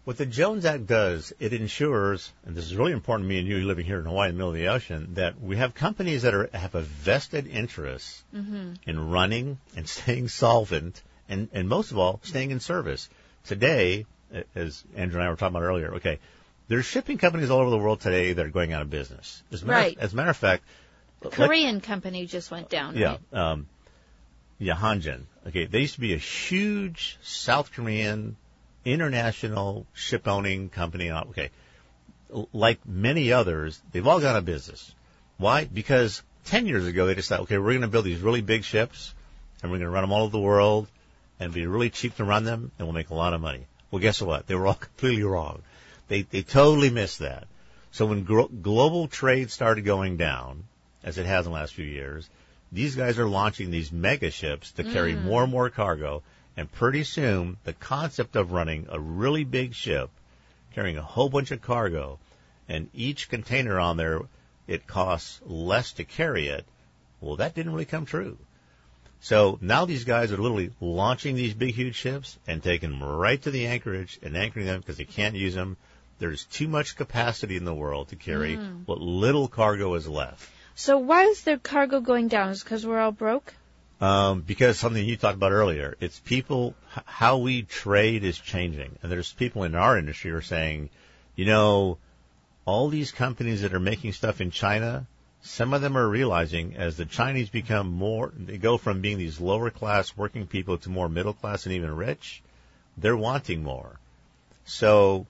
What the Jones Act does, it ensures, and this is really important to me and you living here in Hawaii in the middle of the ocean, that we have companies that have a vested interest in running and staying solvent and most of all, staying in service. Today, as Andrew and I were talking about earlier, okay, there's shipping companies all over the world today that are going out of business. As a matter of fact, a Korean company just went down. Yeah. Right? Hanjin. Okay, they used to be a huge South Korean international ship-owning company. Okay, like many others, they've all gone out of business. Why? Because 10 years ago, they decided, okay, we're going to build these really big ships, and we're going to run them all over the world, and be really cheap to run them, and we'll make a lot of money. Well, guess what? They were all completely wrong. They totally missed that. So when global trade started going down, as it has in the last few years, these guys are launching these mega ships to carry more and more cargo. And pretty soon, the concept of running a really big ship, carrying a whole bunch of cargo, and each container on there, it costs less to carry it, well, that didn't really come true. So now these guys are literally launching these big, huge ships and taking them right to the anchorage and anchoring them because they can't use them. There's too much capacity in the world to carry what little cargo is left. So why is their cargo going down? Is it because we're all broke? Because something you talked about earlier, it's people, how we trade is changing. And there's people in our industry who are saying, you know, all these companies that are making stuff in China, some of them are realizing as the Chinese become more, they go from being these lower class working people to more middle class and even rich, they're wanting more. So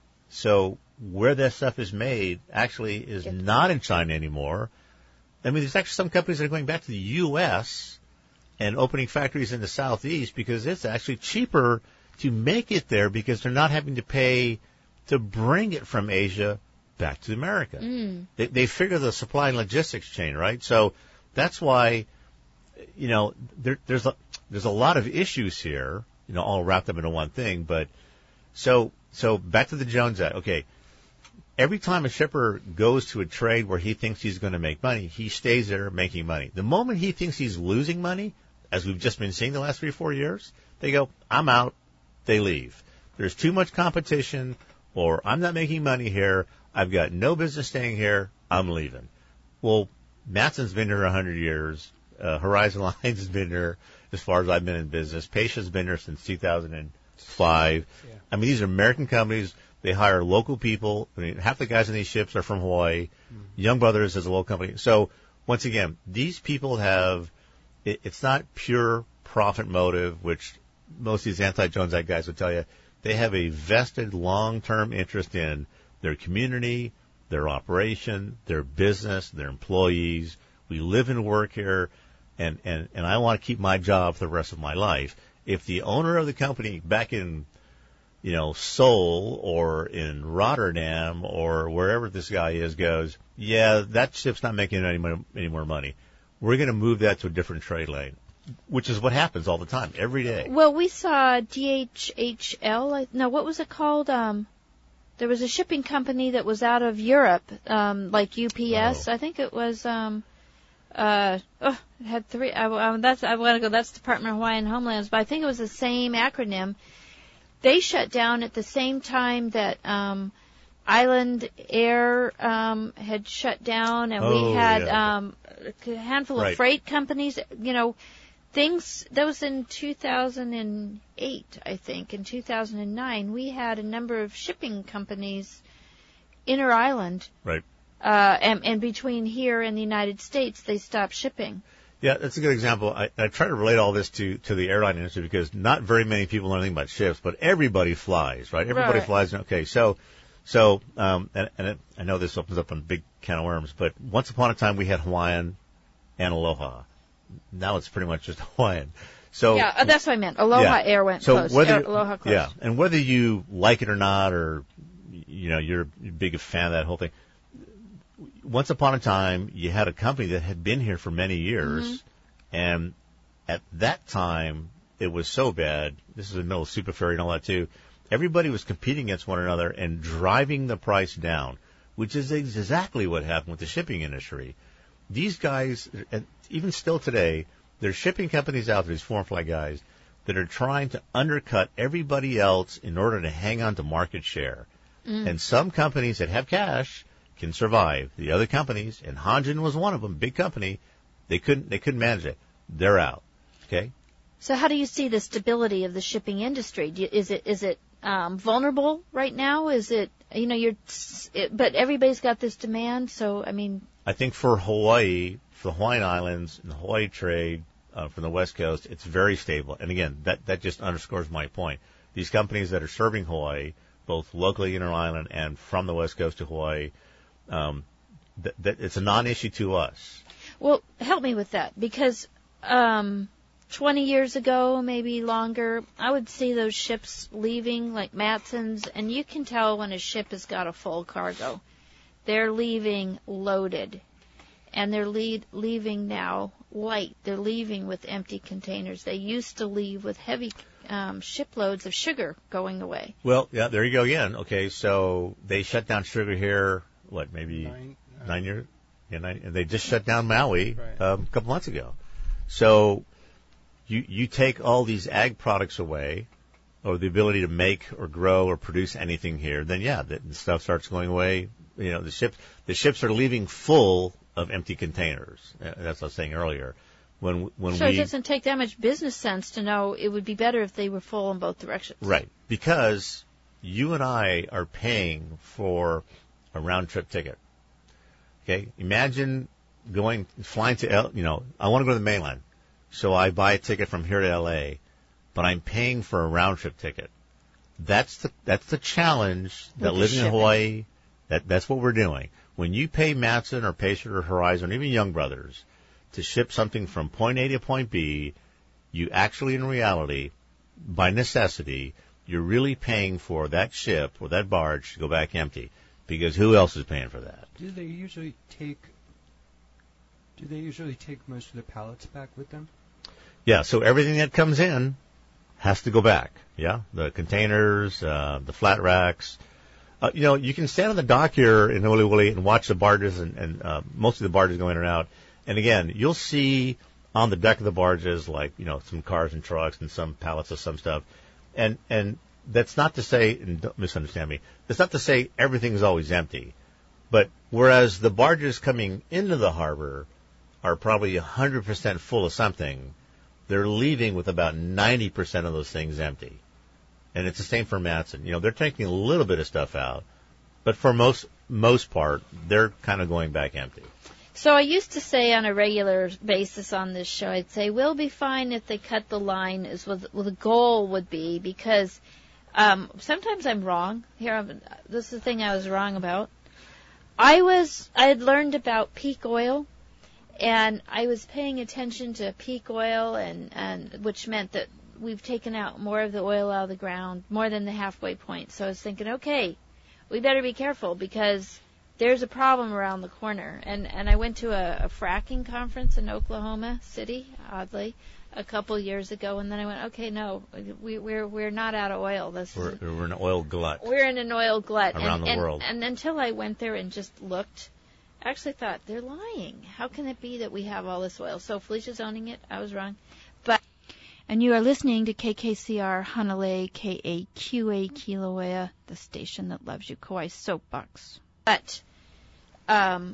where that stuff is made actually is not in China anymore. I mean, there's actually some companies that are going back to the U.S. and opening factories in the Southeast because it's actually cheaper to make it there because they're not having to pay to bring it from Asia back to America. They figure the supply and logistics chain, right? So that's why, you know, there's a lot of issues here, you know, all wrapped up into one thing. But so back to the Jones Act. Okay. Every time a shipper goes to a trade where he thinks he's going to make money, he stays there making money. The moment he thinks he's losing money, as we've just been seeing the last 3 or 4 years, they go, I'm out, they leave. There's too much competition, or I'm not making money here, I've got no business staying here, I'm leaving. Well, Matson's been here 100 years, Horizon Lines has been here as far as I've been in business, Pasha's been here since 2005. Yeah. I mean, these are American companies. They hire local people. I mean, half the guys on these ships are from Hawaii. Young Brothers is a local company. So, once again, these people have, it's not pure profit motive, which most of these anti-Jones Act guys would tell you. They have a vested long-term interest in their community, their operation, their business, their employees. We live and work here, and I want to keep my job for the rest of my life. If the owner of the company back in, you know, Seoul or in Rotterdam or wherever this guy is goes, yeah, that ship's not making any more money. We're going to move that to a different trade lane, which is what happens all the time, every day. Well, we saw DHL. No, what was it called? There was a shipping company that was out of Europe, like UPS. I think it was. It had three. I want to go. That's Department of Hawaiian Homelands, but I think it was the same acronym. They shut down at the same time that Island Air had shut down, and we had a handful of freight companies. You know, things that was in 2008, I think. In 2009, we had a number of shipping companies inter-island. Right. And between here and the United States, they stopped shipping. Yeah, that's a good example. I try to relate all this to the airline industry because not very many people know anything about ships, but everybody flies, right? Everybody flies. Okay, so and I know this opens up a big can of worms, but once upon a time we had Hawaiian and Aloha. Now it's pretty much just Hawaiian. So yeah, that's what I meant. Aloha Air went close. Aloha closed. Yeah, and whether you like it or not, or you know you're a big fan of that whole thing. Once upon a time, you had a company that had been here for many years, and at that time, it was so bad. This is a middle super ferry and all that too. Everybody was competing against one another and driving the price down, which is exactly what happened with the shipping industry. These guys, and even still today, there's shipping companies out there, these foreign flag guys. that are trying to undercut everybody else in order to hang on to market share. And some companies that have cash can survive. The other companies, and Hanjin was one of them, big company, they couldn't manage it. They're out. Okay? So how do you see the stability of the shipping industry? Is it vulnerable right now? Is it, but everybody's got this demand, so, I mean. I think for Hawaii, for the Hawaiian Islands and the Hawaii trade from the West Coast, it's very stable. And again, that just underscores my point. These companies that are serving Hawaii, both locally inter-island and from the West Coast to Hawaii, that it's a non-issue to us. Well, help me with that, because 20 years ago, maybe longer, I would see those ships leaving, like Matson's, and you can tell when a ship has got a full cargo. They're leaving loaded, and they're leaving now light. They're leaving with empty containers. They used to leave with heavy shiploads of sugar going away. Well, yeah, there you go again. Okay, so they shut down sugar here, maybe 9 years? Yeah, and they just shut down Maui a couple months ago. So you take all these ag products away, or the ability to make or grow or produce anything here, then the stuff starts going away. The ships are leaving full of empty containers. That's what I was saying earlier. It doesn't take that much business sense to know it would be better if they were full in both directions. Right, because you and I are paying for a round trip ticket. Okay, imagine flying to I want to go to the mainland, so I buy a ticket from here to L.A., but I'm paying for a round trip ticket. That's the challenge that living in Hawaii. That's what we're doing. When you pay Matson or Pacer or Horizon, or even Young Brothers, to ship something from point A to point B, you actually, in reality, by necessity, you're really paying for that ship or that barge to go back empty, because who else is paying for that? Do they usually take most of the pallets back with them? Yeah, so everything that comes in has to go back. Yeah, the containers, the flat racks. You can stand on the dock here in Oli Wuli and watch the barges and most of the barges going in and out. And again, you'll see on the deck of the barges, some cars and trucks and some pallets of some stuff. And that's not to say, and don't misunderstand me, that's not to say everything's always empty. But whereas the barges coming into the harbor are probably 100% full of something, they're leaving with about 90% of those things empty. And it's the same for Matson. They're taking a little bit of stuff out, but for most part, they're kind of going back empty. So I used to say on a regular basis on this show, I'd say, we'll be fine if they cut the line, is what the goal would be, because sometimes I'm wrong. This is the thing I was wrong about. I had learned about peak oil, and I was paying attention to peak oil, and which meant that we've taken out more of the oil out of the ground, more than the halfway point. So I was thinking, okay, we better be careful, because there's a problem around the corner. And I went to a fracking conference in Oklahoma City, oddly, a couple years ago, and then I went, okay, no, we're not out of oil. We're an oil glut. We're in an oil glut around the world. And until I went there and just looked, I actually thought, they're lying. How can it be that we have all this oil? So Felicia's owning it. I was wrong. And you are listening to KKCR Hanalei KAQA Kilauea, the station that loves you, Kauai Soapbox. But, where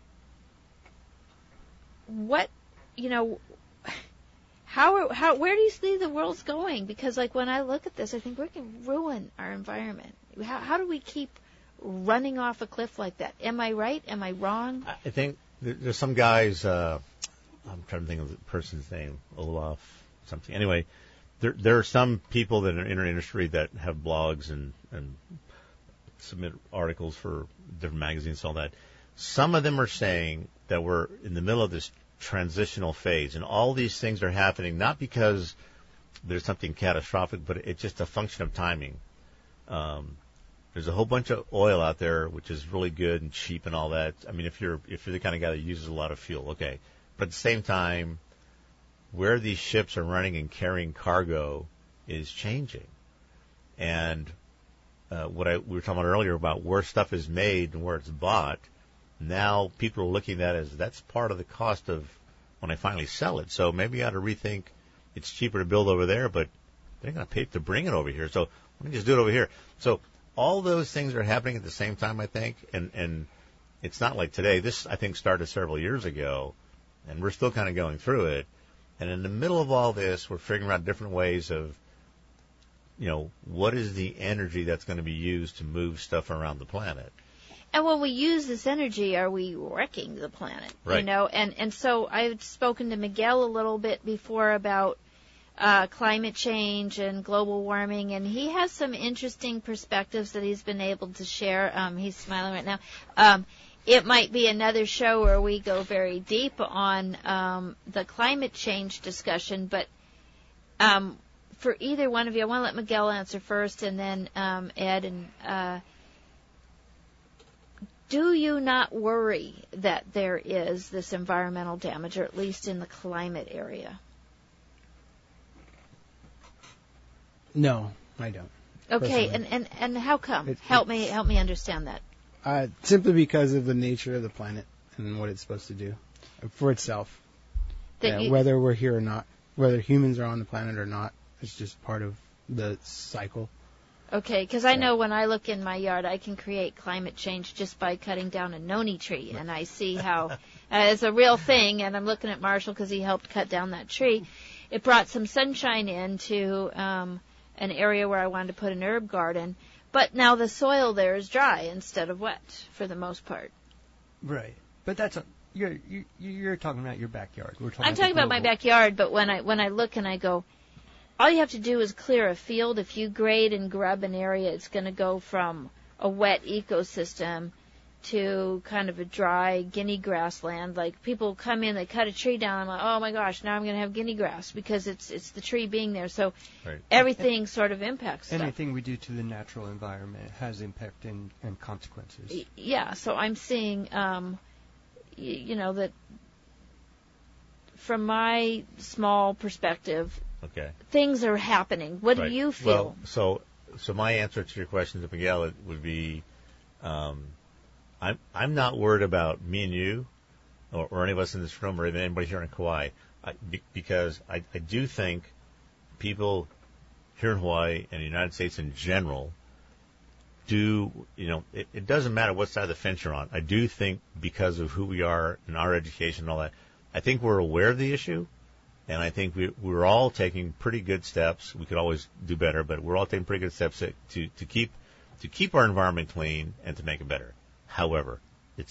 do you see the world's going? Because, when I look at this, I think we're going to ruin our environment. How do we keep running off a cliff like that? Am I right? Am I wrong? I think there's some guys, I'm trying to think of the person's name, Olaf something. Anyway, there are some people that are in our industry that have blogs and submit articles for different magazines and all that. Some of them are saying that we're in the middle of this transitional phase, and all these things are happening not because there's something catastrophic, but it's just a function of timing. There's a whole bunch of oil out there, which is really good and cheap and all that. I mean, if you're the kind of guy that uses a lot of fuel, okay. But at the same time, where these ships are running and carrying cargo is changing. And we were talking about earlier about where stuff is made and where it's bought, now people are looking at that as that's part of the cost of when I finally sell it. So maybe I ought to rethink it's cheaper to build over there, but they're going to pay to bring it over here. So let me just do it over here. So all those things are happening at the same time, I think, and it's not like today. This, I think, started several years ago, and we're still kind of going through it. And in the middle of all this, we're figuring out different ways of, what is the energy that's going to be used to move stuff around the planet. And when we use this energy, are we wrecking the planet? Right. And so I've spoken to Miguel a little bit before about climate change and global warming, and he has some interesting perspectives that he's been able to share. He's smiling right now. It might be another show where we go very deep on the climate change discussion, but for either one of you, I want to let Miguel answer first, and then Ed. And do you not worry that there is this environmental damage, or at least in the climate area? No, I don't. Okay, and how come? Help me understand that. Simply because of the nature of the planet and what it's supposed to do for itself. Whether we're here or not, whether humans are on the planet or not, it's just part of the cycle. Okay, because I know when I look in my yard, I can create climate change just by cutting down a noni tree, and I see how it's a real thing. And I'm looking at Marshall because he helped cut down that tree. It brought some sunshine into an area where I wanted to put an herb garden, but now the soil there is dry instead of wet for the most part. Right, but you're talking about your backyard. I'm talking about my backyard, but when I look and I go, all you have to do is clear a field. If you grade and grub an area, it's going to go from a wet ecosystem to kind of a dry guinea grass land. Like, people come in, they cut a tree down, I'm like, oh my gosh, now I'm going to have guinea grass because it's the tree being there. So everything sort of impacts stuff. Anything we do to the natural environment has impact and consequences. Yeah, so I'm seeing, that from my small perspective, things are happening. What do you feel? Well, so my answer to your question to Miguel would be, I'm not worried about me and you, or any of us in this room, or even anybody here in Kauai, because I do think people here in Hawaii and the United States in general it doesn't matter what side of the fence you're on. I do think because of who we are and our education and all that, I think we're aware of the issue, and I think we're all taking pretty good steps. We could always do better, but we're all taking pretty good steps to keep our environment clean and to make it better. However,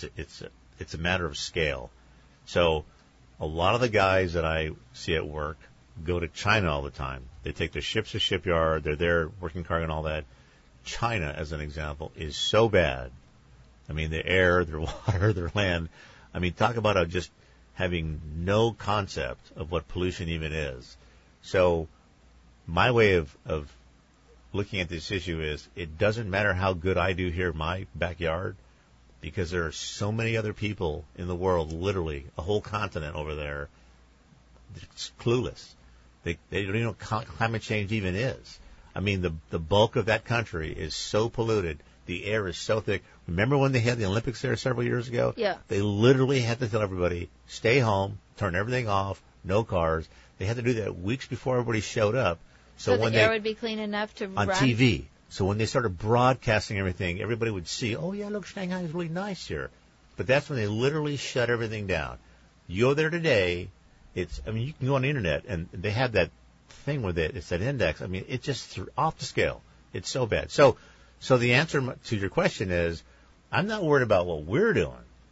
it's a matter of scale. So a lot of the guys that I see at work go to China all the time. They take their ships to shipyard. They're there working cargo and all that. China, as an example, is so bad. I mean, their air, their water, their land. I mean, talk about just having no concept of what pollution even is. So my way of looking at this issue is it doesn't matter how good I do here in my backyard, because there are so many other people in the world, literally a whole continent over there, that's clueless. They don't even know what climate change even is. I mean, the bulk of that country is so polluted. The air is so thick. Remember when they had the Olympics there several years ago? Yeah. They literally had to tell everybody, stay home, turn everything off, no cars. They had to do that weeks before everybody showed up. So when the air would be clean enough to on run? TV. So when they started broadcasting everything, everybody would see, oh, yeah, look, Shanghai is really nice here. But that's when they literally shut everything down. You go there today, you can go on the Internet, and they have that thing with it. It's that index. I mean, it's just off the scale. It's so bad. So the answer to your question is, I'm not worried about what we're doing.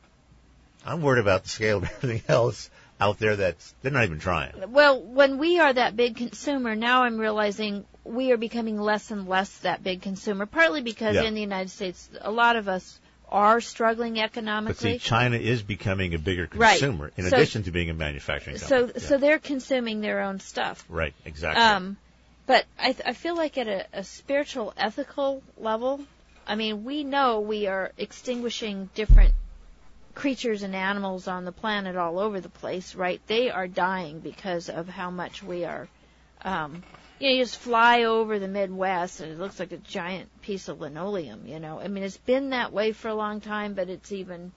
I'm worried about the scale of everything else out there they're not even trying. Well, when we are that big consumer, now I'm realizing we are becoming less and less that big consumer, partly because in the United States, a lot of us are struggling economically. But see, China is becoming a bigger consumer in addition to being a manufacturing company. So they're consuming their own stuff. Right, exactly. But I feel like at a spiritual, ethical level, I mean, we know we are extinguishing different creatures and animals on the planet all over the place, right? They are dying because of how much we are. You just fly over the Midwest and it looks like a giant piece of linoleum, I mean, it's been that way for a long time, but it's even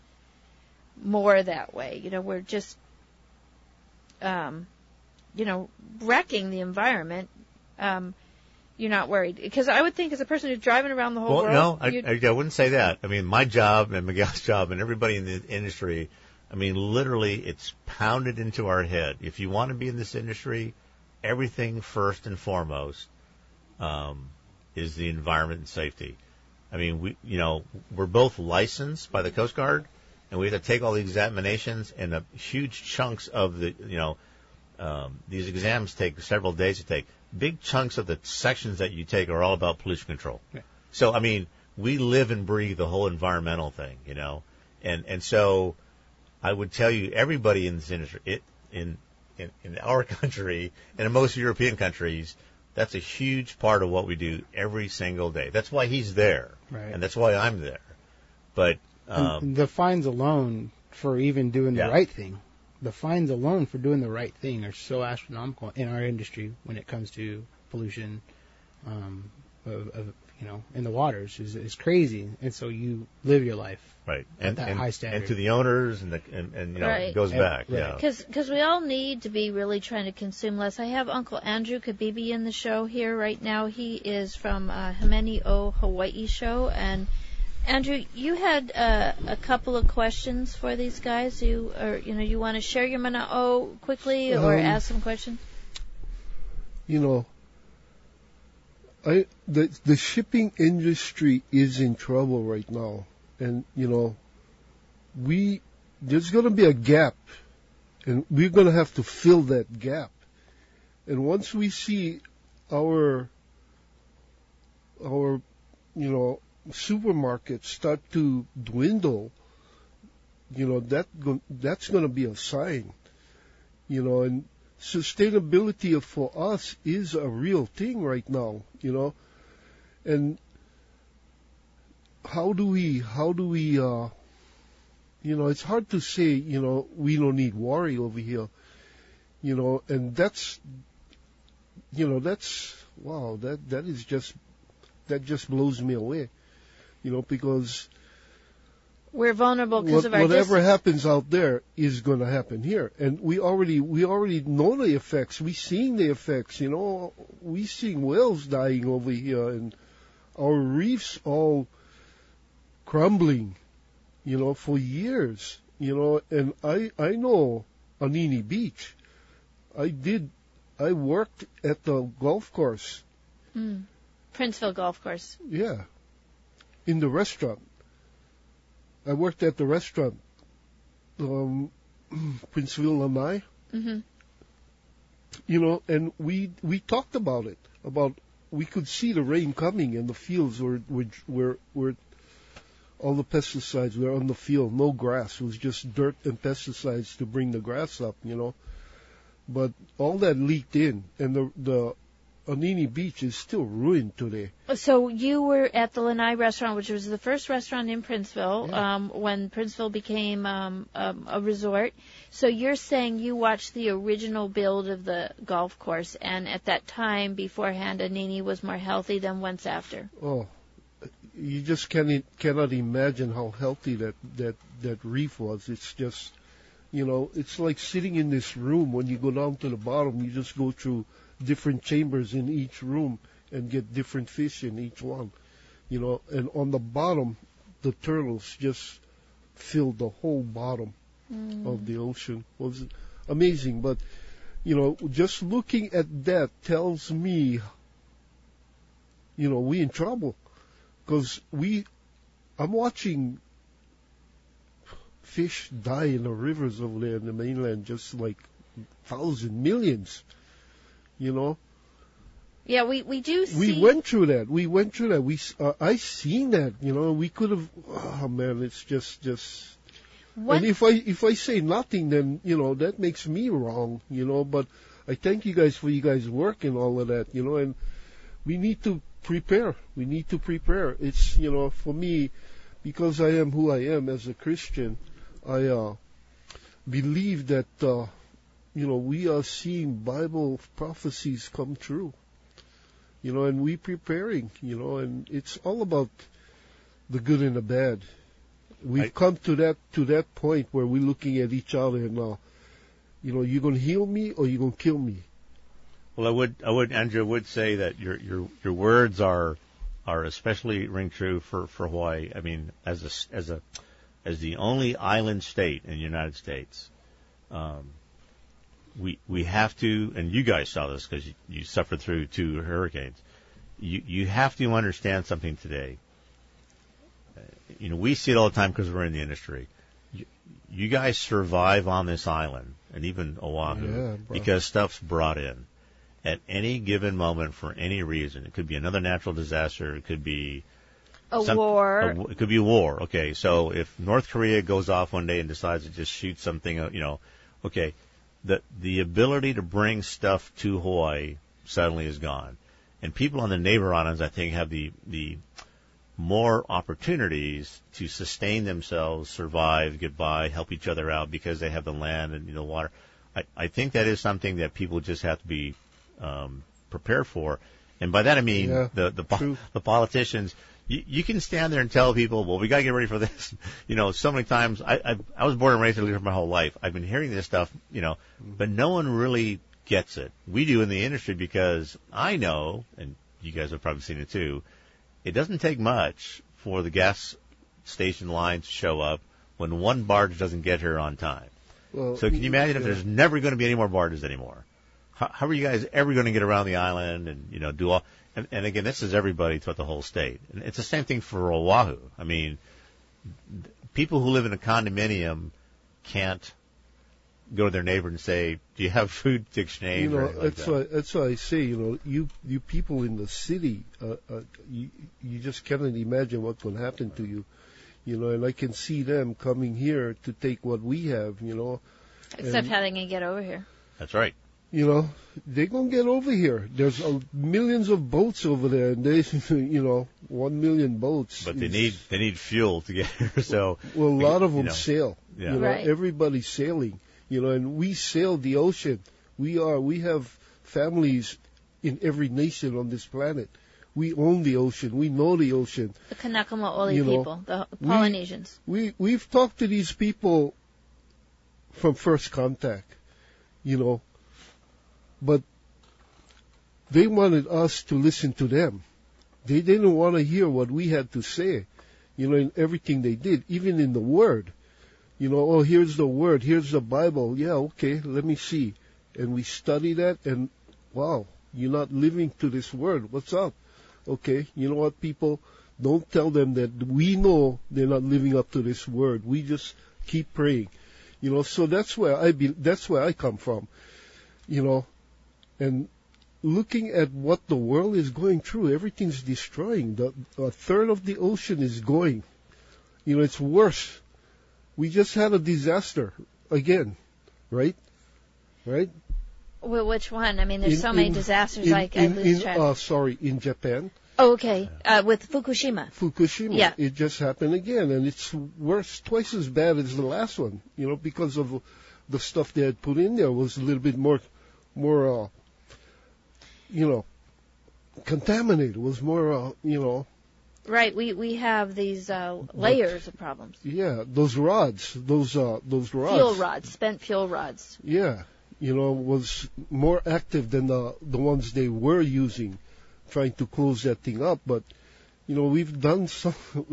more that way. We're just, wrecking the environment. you're not worried? Because I would think as a person who's driving around the whole world. Well, no, I wouldn't say that. I mean, my job and Miguel's job and everybody in the industry, I mean, literally it's pounded into our head. If you want to be in this industry, everything first and foremost is the environment and safety. I mean, we're both licensed by the Coast Guard, and we have to take all the examinations, and huge chunks of the, these exams take several days to take. Big chunks of the sections that you take are all about pollution control. Yeah. So, I mean, we live and breathe the whole environmental thing, and so I would tell you, everybody in this industry, in our country and in most European countries, that's a huge part of what we do every single day. That's why he's there, right. And that's why I'm there. But and the fines alone for even doing the right thing. The fines alone for doing the right thing are so astronomical in our industry when it comes to pollution, in the waters is crazy. And so you live your life right at that high standard. And to the owners and right. It goes back. Yeah. Because we all need to be really trying to consume less. I have Uncle Andrew Kabibi in the show here right now. He is from Himeni O Hawaii show. And Andrew, you had a couple of questions for these guys. You want to share your mana'o quickly or ask some questions? The shipping industry is in trouble right now, and there's going to be a gap, and we're going to have to fill that gap. And once we see our supermarkets start to dwindle, that's going to be a sign, and sustainability for us is a real thing right now, and how do we it's hard to say, we don't need worry over here, and that's wow, that just blows me away, because we're vulnerable because of our whatever happens out there is going to happen here, and we already know the effects. We're seeing the effects. We seeing whales dying over here, and our reefs all crumbling. For years. And I know Anini Beach. I worked at the golf course. Princeville Golf Course. Yeah, in the restaurant. I worked at the restaurant, Princeville Lanai. Mm-hmm. And we talked about it. We could see the rain coming, and the fields were all the pesticides were on the field. No grass. It was just dirt and pesticides to bring the grass up. But all that leaked in, and the Anini Beach is still ruined today. So you were at the Lanai restaurant, which was the first restaurant in Princeville, when Princeville became a resort. So you're saying you watched the original build of the golf course, and at that time, beforehand, Anini was more healthy than once after. Oh, you just cannot imagine how healthy that reef was. It's just, it's like sitting in this room. When you go down to the bottom, you just go through different chambers in each room and get different fish in each one, and on the bottom, the turtles just filled the whole bottom of the ocean. It was amazing, but, just looking at that tells me, we in trouble, because I'm watching fish die in the rivers over there in the mainland, just like millions. Yeah, we do see. We went through that. I seen that. We could have. Oh man, it's just. What? And if I say nothing, then that makes me wrong. But I thank you guys for you guys' work and all of that. And we need to prepare. It's for me, because I am who I am as a Christian. I believe that. We are seeing Bible prophecies come true, and we preparing, and it's all about the good and the bad. We've come to that point where we're looking at each other and, you're going to heal me or you're going to kill me. Well, Andrew, would say that your words are especially ring true for Hawaii. I mean, as the only island state in the United States, we have to, and you guys saw this because you suffered through 2 hurricanes. You have to understand something today. We see it all the time because we're in the industry. You guys survive on this island, and even Oahu, because stuff's brought in at any given moment for any reason. It could be another natural disaster. It could be war. It could be a war. Okay, so if North Korea goes off one day and decides to just shoot something, okay, the ability to bring stuff to Hawaii suddenly is gone. And people on the neighbor islands, I think, have the more opportunities to sustain themselves, survive, get by, help each other out because they have the land and the water. I think that is something that people just have to be prepared for. And by that I mean the politicians. You can stand there and tell people, well, we got to get ready for this. So many times I was born and raised in Leader my whole life. I've been hearing this stuff, but no one really gets it. We do in the industry because I know, and you guys have probably seen it too, it doesn't take much for the gas station line to show up when one barge doesn't get here on time. Well, so can you imagine if there's never going to be any more barges anymore? How are you guys ever going to get around the island and do all? And again, this is everybody throughout the whole state. And it's the same thing for Oahu. I mean, people who live in a condominium can't go to their neighbor and say, "Do you have food to exchange?" That's why I say, you people in the city, you just cannot imagine what's going to happen to you, and I can see them coming here to take what we have, Except how they can get over here. That's right. They're going to get over here. There's millions of boats over there, and they, 1 million boats. But they need fuel to get here. So a lot of them sail. Yeah. Right. Everybody's sailing. And we sail the ocean. We have families in every nation on this planet. We own the ocean. We know the ocean. The Kanaka Maoli people, the Polynesians. We've talked to these people from first contact, but they wanted us to listen to them. They didn't want to hear what we had to say, in everything they did, even in the Word. Here's the Word, here's the Bible. Yeah, okay, let me see. And we study that, and wow, you're not living to this Word. What's up? Okay, you know what, people? Don't tell them that we know they're not living up to this Word. We just keep praying. So that's where I come from. And looking at what the world is going through, everything's destroying. A third of the ocean is going. It's worse. We just had a disaster again, right? Right? Well, which one? I mean, there's so many disasters. I lose track. In Japan. Oh, okay. With Fukushima. Fukushima. Yeah. It just happened again, and it's worse, twice as bad as the last one. Because of the stuff they had put in there was a little bit more, contaminated. It was more, Right. We have these layers of problems. Yeah, those rods. Fuel rods, spent fuel rods. Yeah, was more active than the ones they were using, trying to close that thing up. But, we've done some,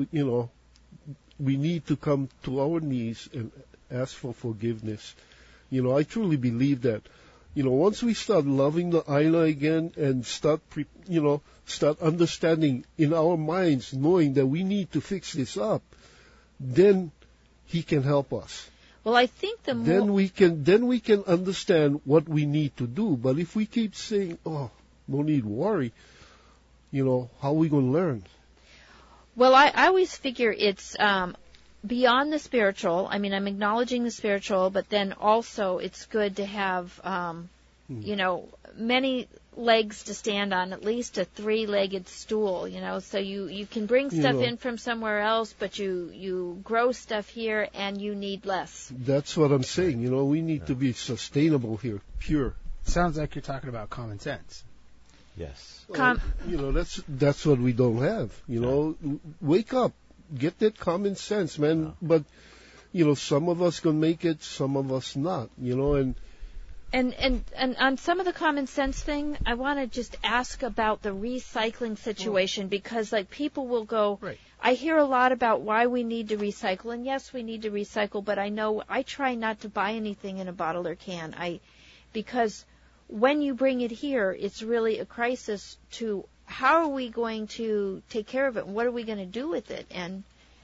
we need to come to our knees and ask for forgiveness. I truly believe that. Once we start loving the island again and start understanding in our minds, knowing that we need to fix this up, then He can help us. Well, I think then we can understand what we need to do. But if we keep saying, "Oh, no need worry," how are we going to learn? Well, I always figure it's beyond the spiritual. I mean, I'm acknowledging the spiritual, but then also it's good to have, many legs to stand on, at least a 3-legged stool, so you can bring stuff in from somewhere else, but you grow stuff here and you need less. That's what I'm saying. We need to be sustainable here, pure. Sounds like you're talking about common sense. Yes. That's what we don't have. Wake up. Get that common sense, man. But, some of us can make it, some of us not, And on some of the common sense thing, I want to just ask about the recycling situation, because like people will go, right. I hear a lot about why we need to recycle, and yes, we need to recycle, but I know I try not to buy anything in a bottle or can, because when you bring it here, it's really a crisis to how are we going to take care of it, and what are we going to do with it, and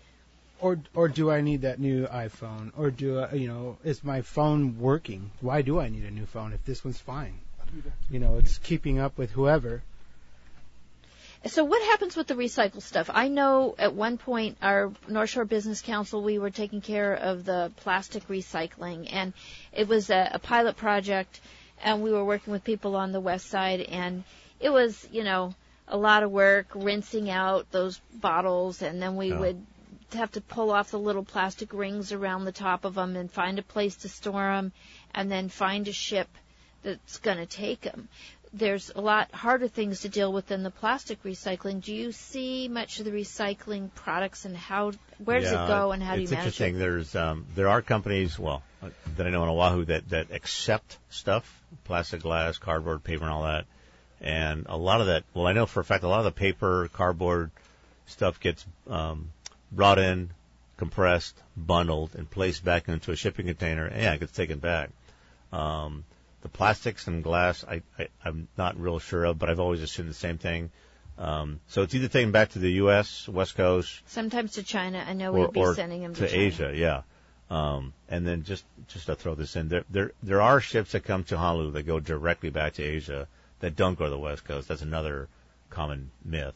Or do I need that new iPhone? Or is my phone working? Why do I need a new phone if this one's fine? It's keeping up with whoever. So what happens with the recycle stuff? I know at one point our North Shore Business Council, we were taking care of the plastic recycling, and it was a pilot project, and we were working with people on the west side, and it was, a lot of work rinsing out those bottles, and then we would have to pull off the little plastic rings around the top of them and find a place to store them and then find a ship that's going to take them. There's a lot harder things to deal with than the plastic recycling. Do you see much of the recycling products, and where does it go, and how do you manage it? It's interesting. There are companies, that I know in Oahu that accept stuff, plastic, glass, cardboard, paper, and all that. And a lot of that, I know for a fact a lot of the paper, cardboard stuff gets brought in, compressed, bundled, and placed back into a shipping container. And it gets taken back. The plastics and glass, I'm not real sure of, but I've always assumed the same thing. So it's either taken back to the U.S., West Coast. Sometimes to China. I know we'd be sending them to China. Asia, yeah. And then just to throw this in, there are ships that come to Honolulu that go directly back to Asia that don't go to the West Coast. That's another common myth.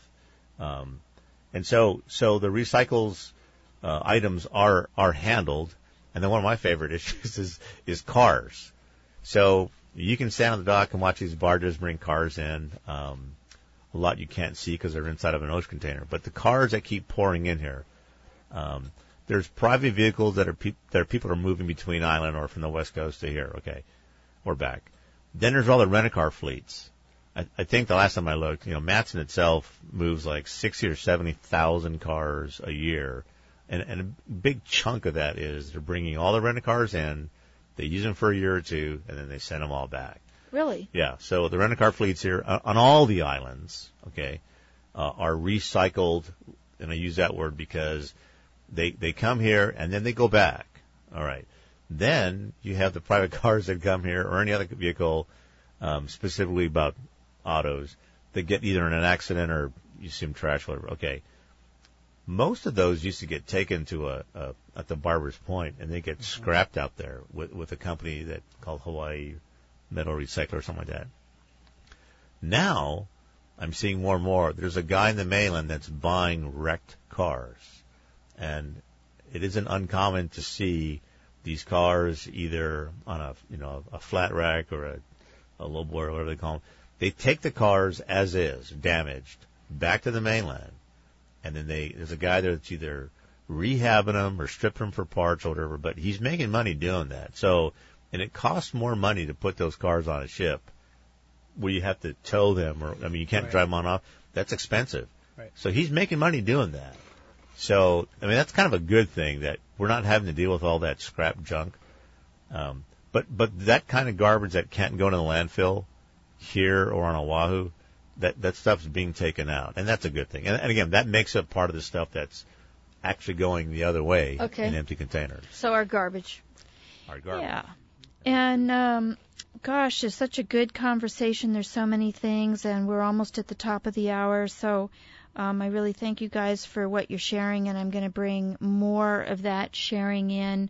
And so the recycles items are handled. And then one of my favorite issues is cars. So you can stand on the dock and watch these barges bring cars in. A lot you can't see because they're inside of an ocean container. But the cars that keep pouring in here, there's private vehicles that people are moving between island or from the West Coast to here, okay, or back. Then there's all the rent-a-car fleets. I think the last time I looked, Matson itself moves like 60 or 70,000 cars a year, and a big chunk of that is they're bringing all the rent-a-cars in, they use them for a year or two, and then they send them all back. Really? Yeah. So the rent-a-car fleets here on all the islands, okay, are recycled, and I use that word because they come here and then they go back. All right. Then you have the private cars that come here or any other vehicle, specifically about autos, that get either in an accident or you see them trash, whatever. Okay. Most of those used to get taken to at the Barber's Point, and they get scrapped out there with a company that called Hawaii Metal Recycler or something like that. Now, I'm seeing more and more. There's a guy in the mainland that's buying wrecked cars, and it isn't uncommon to see these cars either on a flat rack or a low boy or whatever they call them. They take the cars as is, damaged, back to the mainland. And then there's a guy there that's either rehabbing them or stripping them for parts or whatever, but he's making money doing that. So, and it costs more money to put those cars on a ship where you have to tow them, you can't drive them on off. That's expensive. Right. So he's making money doing that. So, that's kind of a good thing that we're not having to deal with all that scrap junk. But that kind of garbage that can't go to the landfill here or on Oahu, that stuff's being taken out, and that's a good thing. And again, that makes up part of the stuff that's actually going the other way in empty containers. So our garbage. Yeah. And, gosh, it's such a good conversation. There's so many things, and we're almost at the top of the hour. So I really thank you guys for what you're sharing, and I'm going to bring more of that sharing in,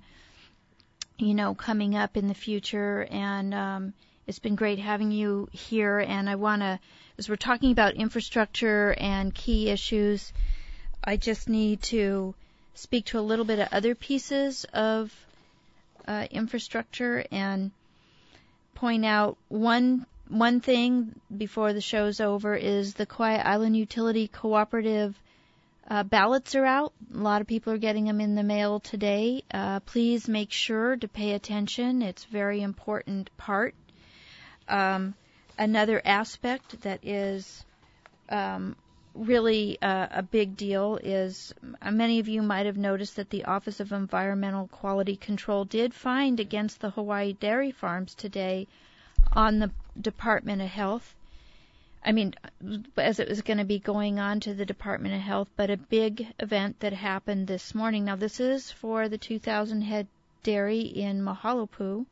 coming up in the future. And it's been great having you here, and I want to, as we're talking about infrastructure and key issues, I just need to speak to a little bit of other pieces of infrastructure and point out one thing before the show's over is the Kauai Island Utility Cooperative ballots are out. A lot of people are getting them in the mail today. Please make sure to pay attention. It's a very important part. Another aspect that is really a big deal is many of you might have noticed that the Office of Environmental Quality Control did find against the Hawaii dairy farms today on the Department of Health. I mean, as it was going to be going on to the Department of Health, but a big event that happened this morning. Now, this is for the 2,000-head dairy in Mahalopu,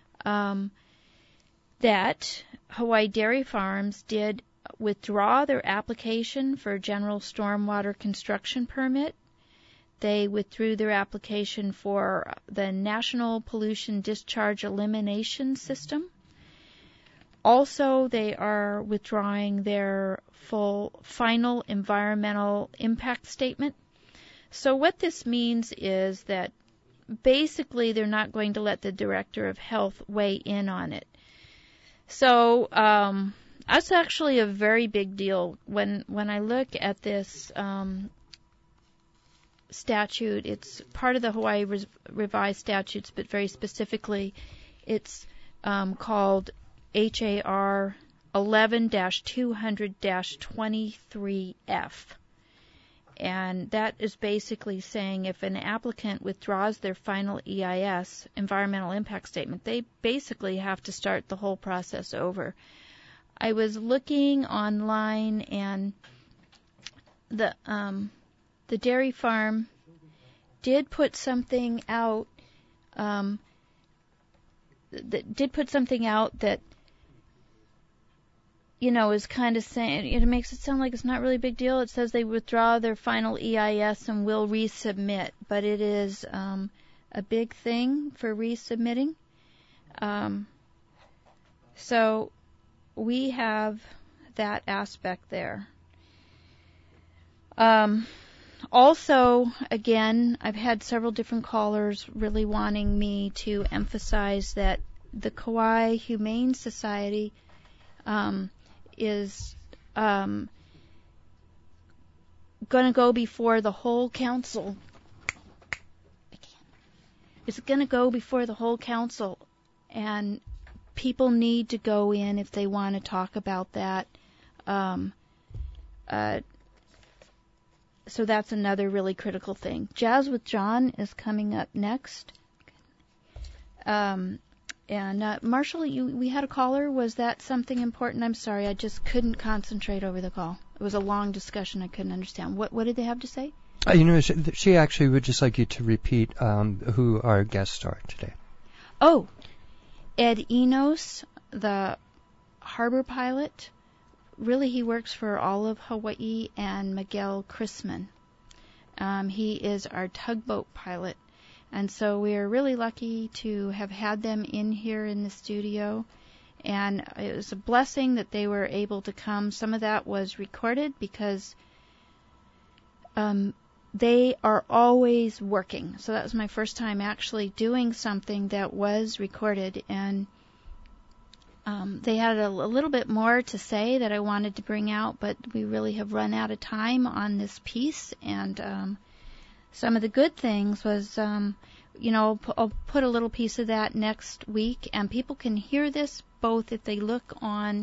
that Hawaii Dairy Farms did withdraw their application for general stormwater construction permit. They withdrew their application for the National Pollution Discharge Elimination System. Also, they are withdrawing their final environmental impact statement. So what this means is that basically they're not going to let the Director of Health weigh in on it. So that's actually a very big deal. When I look at this statute, it's part of the Hawaii Revised Statutes, but very specifically it's called HAR 11-200-23F. And that is basically saying if an applicant withdraws their final EIS, environmental impact statement, they basically have to start the whole process over. I was looking online, and the dairy farm did put something out. That is kind of saying, it makes it sound like it's not really a big deal. It says they withdraw their final EIS and will resubmit, but it is a big thing for resubmitting. So we have that aspect there. Also, again, I've had several different callers really wanting me to emphasize that the Kauai Humane Society is going to go before the whole council. It's going to go before the whole council, and people need to go in if they want to talk about that. So that's another really critical thing. Jazz with John is coming up next. And Marshall, we had a caller. Was that something important? I'm sorry, I just couldn't concentrate over the call. It was a long discussion. I couldn't understand. What did they have to say? She actually would just like you to repeat who our guests are today. Oh, Ed Enos, the harbor pilot. Really, he works for all of Hawaii, and Miguel Chrisman. He is our tugboat pilot. And so we are really lucky to have had them in here in the studio. And it was a blessing that they were able to come. Some of that was recorded because they are always working. So that was my first time actually doing something that was recorded. And they had a little bit more to say that I wanted to bring out, but we really have run out of time on this piece. And some of the good things was, I'll put a little piece of that next week, and people can hear this both if they look on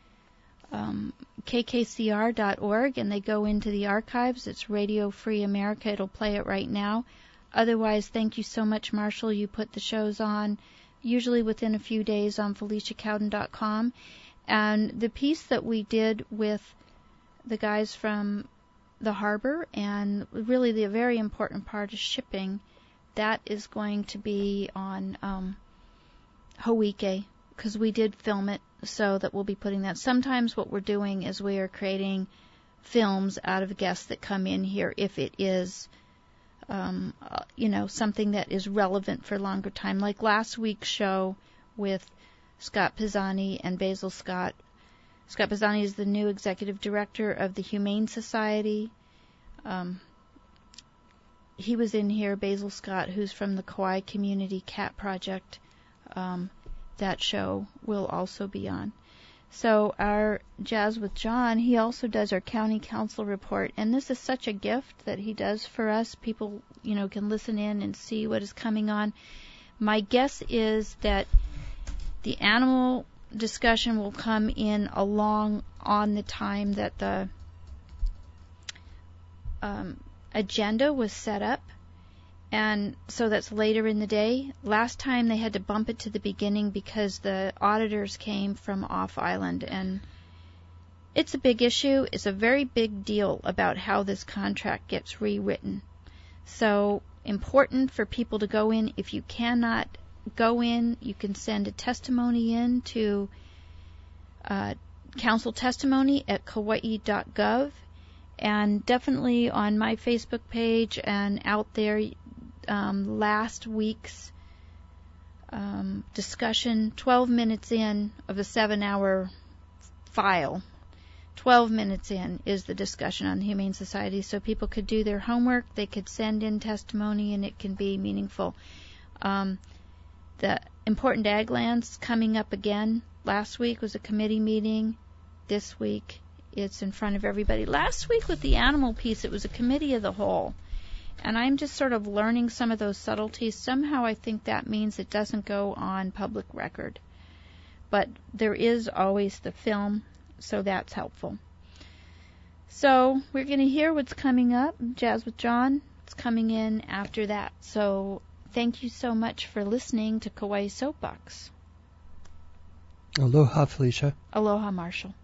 kkcr.org and they go into the archives. It's Radio Free America. It'll play it right now. Otherwise, thank you so much, Marshall. You put the shows on usually within a few days on FeliciaCowden.com. And the piece that we did with the guys from the harbor, and really the very important part is shipping, that is going to be on Hawike, because we did film it, so that we'll be putting that. Sometimes what we're doing is we are creating films out of guests that come in here if it is something that is relevant for a longer time. Like last week's show with Scott Pisani and Basil Scott. Scott Pisani is the new executive director of the Humane Society. He was in here, Basil Scott, who's from the Kauai Community Cat Project. That show will also be on. So our Jazz with John, he also does our county council report, and this is such a gift that he does for us. People, can listen in and see what is coming on. My guess is that the animal discussion will come in along on the time that the agenda was set up, And so that's later in the day. Last time they had to bump it to the beginning because the auditors came from off island, and it's a big issue. It's a very big deal about how this contract gets rewritten. So important for people to go in. If you cannot go in, you can send a testimony in to council testimony at kauai.gov, and definitely on my Facebook page and out there, last week's discussion, 12 minutes in of the 7-hour file, 12 minutes in is the discussion on the Humane Society, so people could do their homework, they could send in testimony, and it can be meaningful. The Important Ag Lands coming up again. Last week was a committee meeting. This week it's in front of everybody. Last week with the animal piece, it was a committee of the whole. And I'm just sort of learning some of those subtleties. Somehow I think that means it doesn't go on public record. But there is always the film, so that's helpful. So we're going to hear what's coming up. Jazz with John. It's coming in after that. So thank you so much for listening to Kauai Soapbox. Aloha, Felicia. Aloha, Marshall.